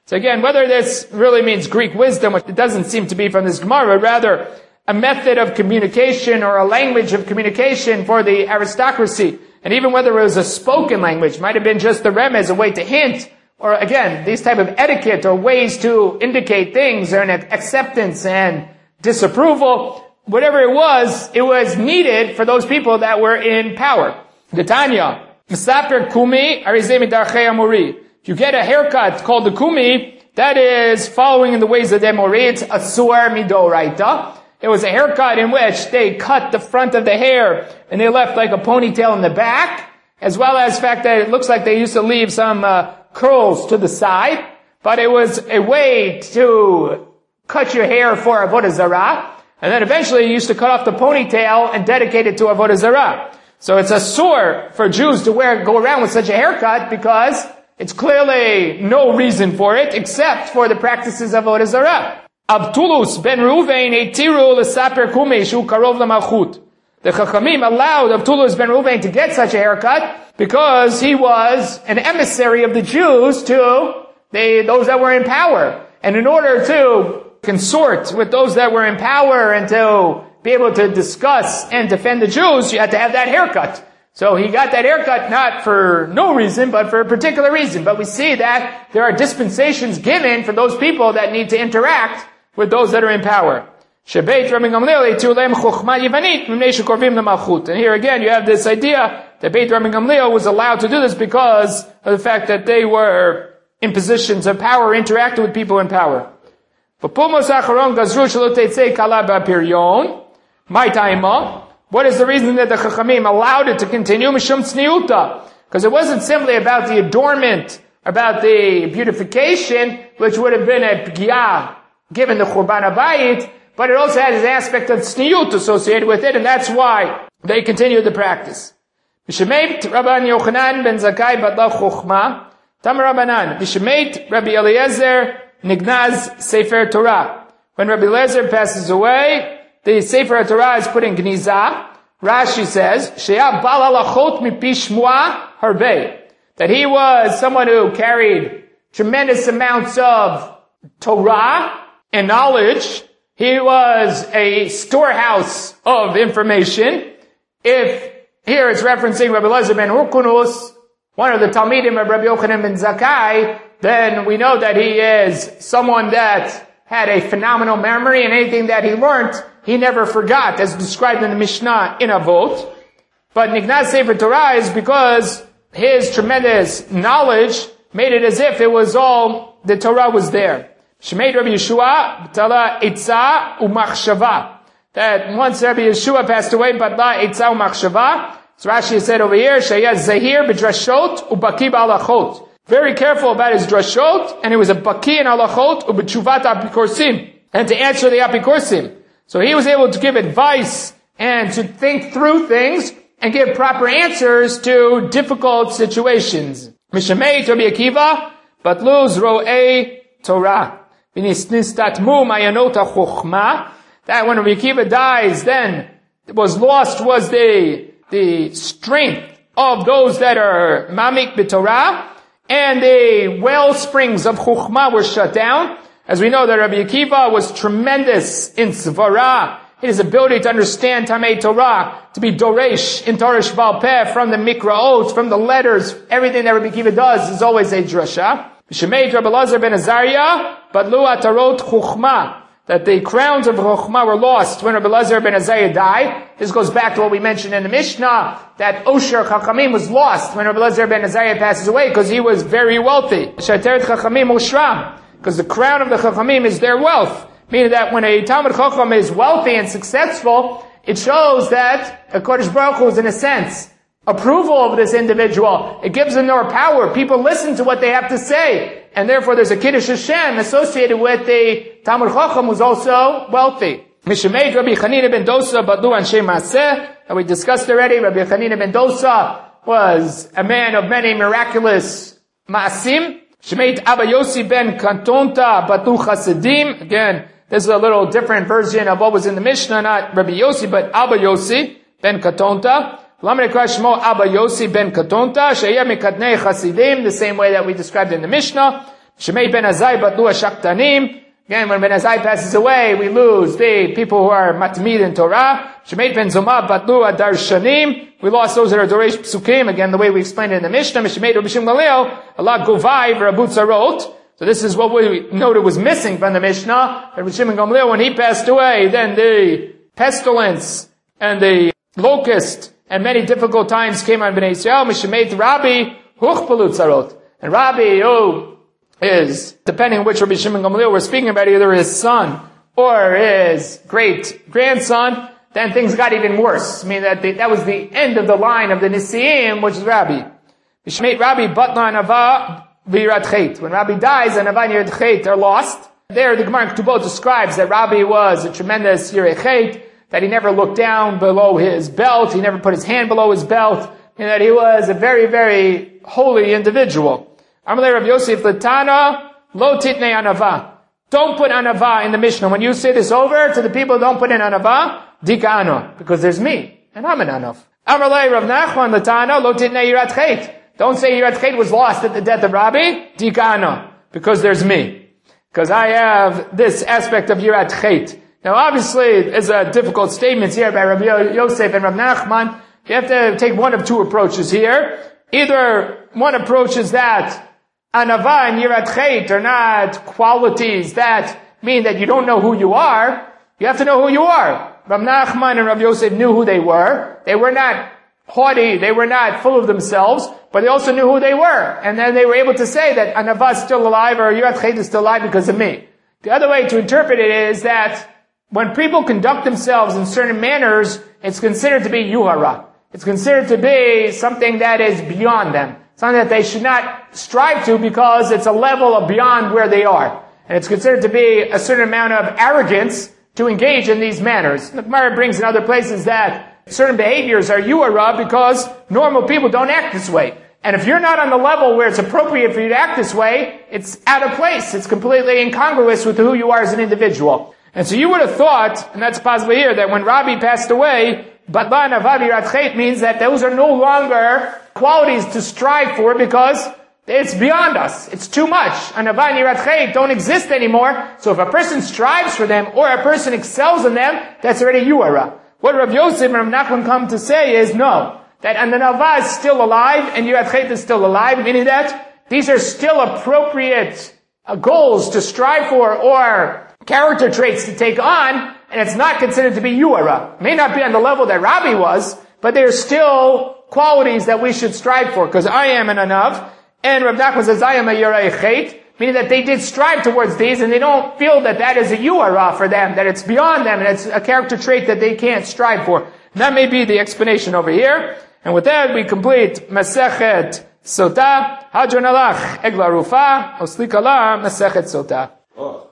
So again, whether this really means Greek wisdom, which it doesn't seem to be from this Gemara, but rather a method of communication or a language of communication for the aristocracy, and even whether it was a spoken language, might have been just the remez, a way to hint, or again, these type of etiquette or ways to indicate things or an acceptance and disapproval. Whatever it was needed for those people that were in power. The Tanya, Misaper Kumi, Arizeh Midarchei Amori. If you get a haircut called the Kumi, that is following in the ways of the Amori. It's Asur Midoraita. It was a haircut in which they cut the front of the hair and they left like a ponytail in the back, as well as the fact that it looks like they used to leave some curls to the side. But it was a way to cut your hair for Avodah Zarah. And then eventually you used to cut off the ponytail and dedicate it to Avodah Zarah. So it's asur for Jews to go around with such a haircut because it's clearly no reason for it except for the practices of Avodah Zarah. Abtulus ben Ruvain etiru l'saper kumei shu karov l'malchut. The Chachamim allowed Abtulus ben Ruvain to get such a haircut because he was an emissary of the Jews to those that were in power. And in order to consort with those that were in power and to be able to discuss and defend the Jews, you had to have that haircut. So he got that haircut not for no reason, but for a particular reason. But we see that there are dispensations given for those people that need to interact with those that are in power. And here again, you have this idea that Beit Rabbi Gamliel was allowed to do this because of the fact that they were in positions of power, interacting with people in power. What is the reason that the Chachamim allowed it to continue? Because it wasn't simply about the adornment, about the beautification, which would have been a pgiyah given the Churban HaBayit, but it also had an aspect of tzniut associated with it, and that's why they continued the practice. B'shemeit Rabban Yochanan ben Zakkai batla chokhma, Tam Rabbanan, B'shemeit Rabbi Eliezer Nignaz Sefer Torah. When Rabbi Eliezer passes away, the Sefer Torah is put in Gniza. Rashi says, She'ah bal halachot mipi shmua harbei. That he was someone who carried tremendous amounts of Torah and knowledge. He was a storehouse of information. If here it's referencing Rabbi Eliezer ben Hurkunus, one of the Talmidim of Rabbi Yochanan ben Zakkai, then we know that he is someone that had a phenomenal memory, and anything that he learned, he never forgot, as described in the Mishnah in Avot. But Nignaz Sefer Torah is because his tremendous knowledge made it as if it was all, the Torah was there. Shemeit Rabbi Yeshua, B'tala Eitzah U'machshava. That once Rabbi Yeshua passed away, B'tala Eitzah U'machshava. So Rashi said over here, Sheyaz Zahir B'drashot U'baki B'alachot. Very careful about his drashot, and he was a baki in halachot u'b'tshuvat apikorsim, and to answer the apikorsim. So he was able to give advice and to think through things and give proper answers to difficult situations. Mishamei Rabbi Akiva, batluz ro'ei Torah. V'nistatmu mayanot ha'chokhma. That when Rabbi Akiva dies, then was the strength of those that are mamik b'Torah, and the well springs of Chokhmah were shut down. As we know that Rabbi Akiva was tremendous in Svara, his ability to understand Tamei Torah, to be Doresh in Torah Sheba'al Peh, from the Mikraot, from the letters, everything that Rabbi Akiva does is always a drasha. Shemeit Rabbi Elazar ben Azariah, Badlu Atarot Chokhmah, that the crowns of Chokhmah were lost when Rabbi Elazar ben Azariah died. This goes back to what we mentioned in the Mishnah, that Osher Chachamim was lost when Rabbi Elazar ben Azariah passes away because he was very wealthy. Shateret Chachamim Oshram, because the crown of the Chachamim is their wealth. Meaning that when a Talmid Chacham is wealthy and successful, it shows that HaKadosh Baruch Hu is, in a sense, approval of this individual. It gives them more power. People listen to what they have to say. And therefore there's a Kiddush Hashem associated with the Talmid Chacham who's also wealthy. Mishameid Rabbi Chanina ben Dosa Badlu Anshe Maaseh, that we discussed already. Rabbi Chanina ben Dosa was a man of many miraculous Maasim. Shemeid Abba Yossi ben Katonta Badlu Chassidim. Again, this is a little different version of what was in the Mishnah, not Rabbi Yossi, but Abba Yossi ben Katonta. Abba Yossi ben Katonta, Sheya Mikadnei Chasidim, the same way that we described in the Mishnah. Shemait ben Azai batlu shaktanim. Again, when Ben Azai passes away, we lose the people who are matmid in Torah. Shemait ben Zoma batlu adarshanim. We lost those that are doresh psukim. Again, the way we explained it in the Mishnah. Shemait Rabbi Shimon Gamliel, Allah govai v'Rabu Tzarot. So this is what we noted was missing from the Mishnah. Rabbi Shimon Gamliel, when he passed away, then the pestilence and the locust and many difficult times came on Bnei Yisrael. Mishemeit Rabbi huchpalu tzarot. And Rabbi, who is, depending on which Rabbi Shimon Gamliel we're speaking about, either his son or his great-grandson, then things got even worse. I mean, that was the end of the line of the Nisiim, which is Rabbi. Mishemeit Rabbi batla anava v'yirat chet. When Rabbi dies, anava and yirat chet are lost. There, the Gemara in Ketubot describes that Rabbi was a tremendous yirat chet, that he never looked down below his belt, he never put his hand below his belt, and that he was a very, very holy individual. Amalei Rav Yosef Latana, lo titnei anava. Don't put anava in the Mishnah. When you say this over to the people, don't put in anava, dikano, because there's me, and I'm an anav. Amalei Rav Nachman Latana, lo titnei yirat chet. Don't say yirat chet was lost at the death of Rabbi, dikano, because there's me. Because I have this aspect of yirat chet. Now obviously, there's difficult statements here by Rabbi Yosef and Rabbi Nachman. You have to take one of two approaches here. Either one approach is that anava and yirat chet are not qualities that mean that you don't know who you are. You have to know who you are. Rabbi Nachman and Rabbi Yosef knew who they were. They were not haughty, they were not full of themselves, but they also knew who they were. And then they were able to say that anava is still alive or yirat chet is still alive because of me. The other way to interpret it is that when people conduct themselves in certain manners, it's considered to be yuhara. It's considered to be something that is beyond them. Something that they should not strive to because it's a level of beyond where they are. And it's considered to be a certain amount of arrogance to engage in these manners. The Gemara brings in other places that certain behaviors are yuhara because normal people don't act this way. And if you're not on the level where it's appropriate for you to act this way, it's out of place. It's completely incongruous with who you are as an individual. And so you would have thought, and that's possibly here, that when Rabbi passed away, batla anava v'yirat chet means that those are no longer qualities to strive for because it's beyond us. It's too much. Anava and yirat chet don't exist anymore. So if a person strives for them or a person excels in them, that's already yuhara. What Rav Yosef and Rav Nachman come to say is no, that anava is still alive and yirat chet is still alive, meaning that these are still appropriate goals to strive for or character traits to take on, and it's not considered to be yuhara. It may not be on the level that Rabbi was, but they're still qualities that we should strive for, because I am an anav, and Rav Nachman says I am a yirat chet, meaning that they did strive towards these, and they don't feel that that is a yuhara for them, that it's beyond them, and it's a character trait that they can't strive for. And that may be the explanation over here. And with that, we complete Masechet Sota, Hadron Alach, Egla Rufa, Oslikala, Masechet Sota.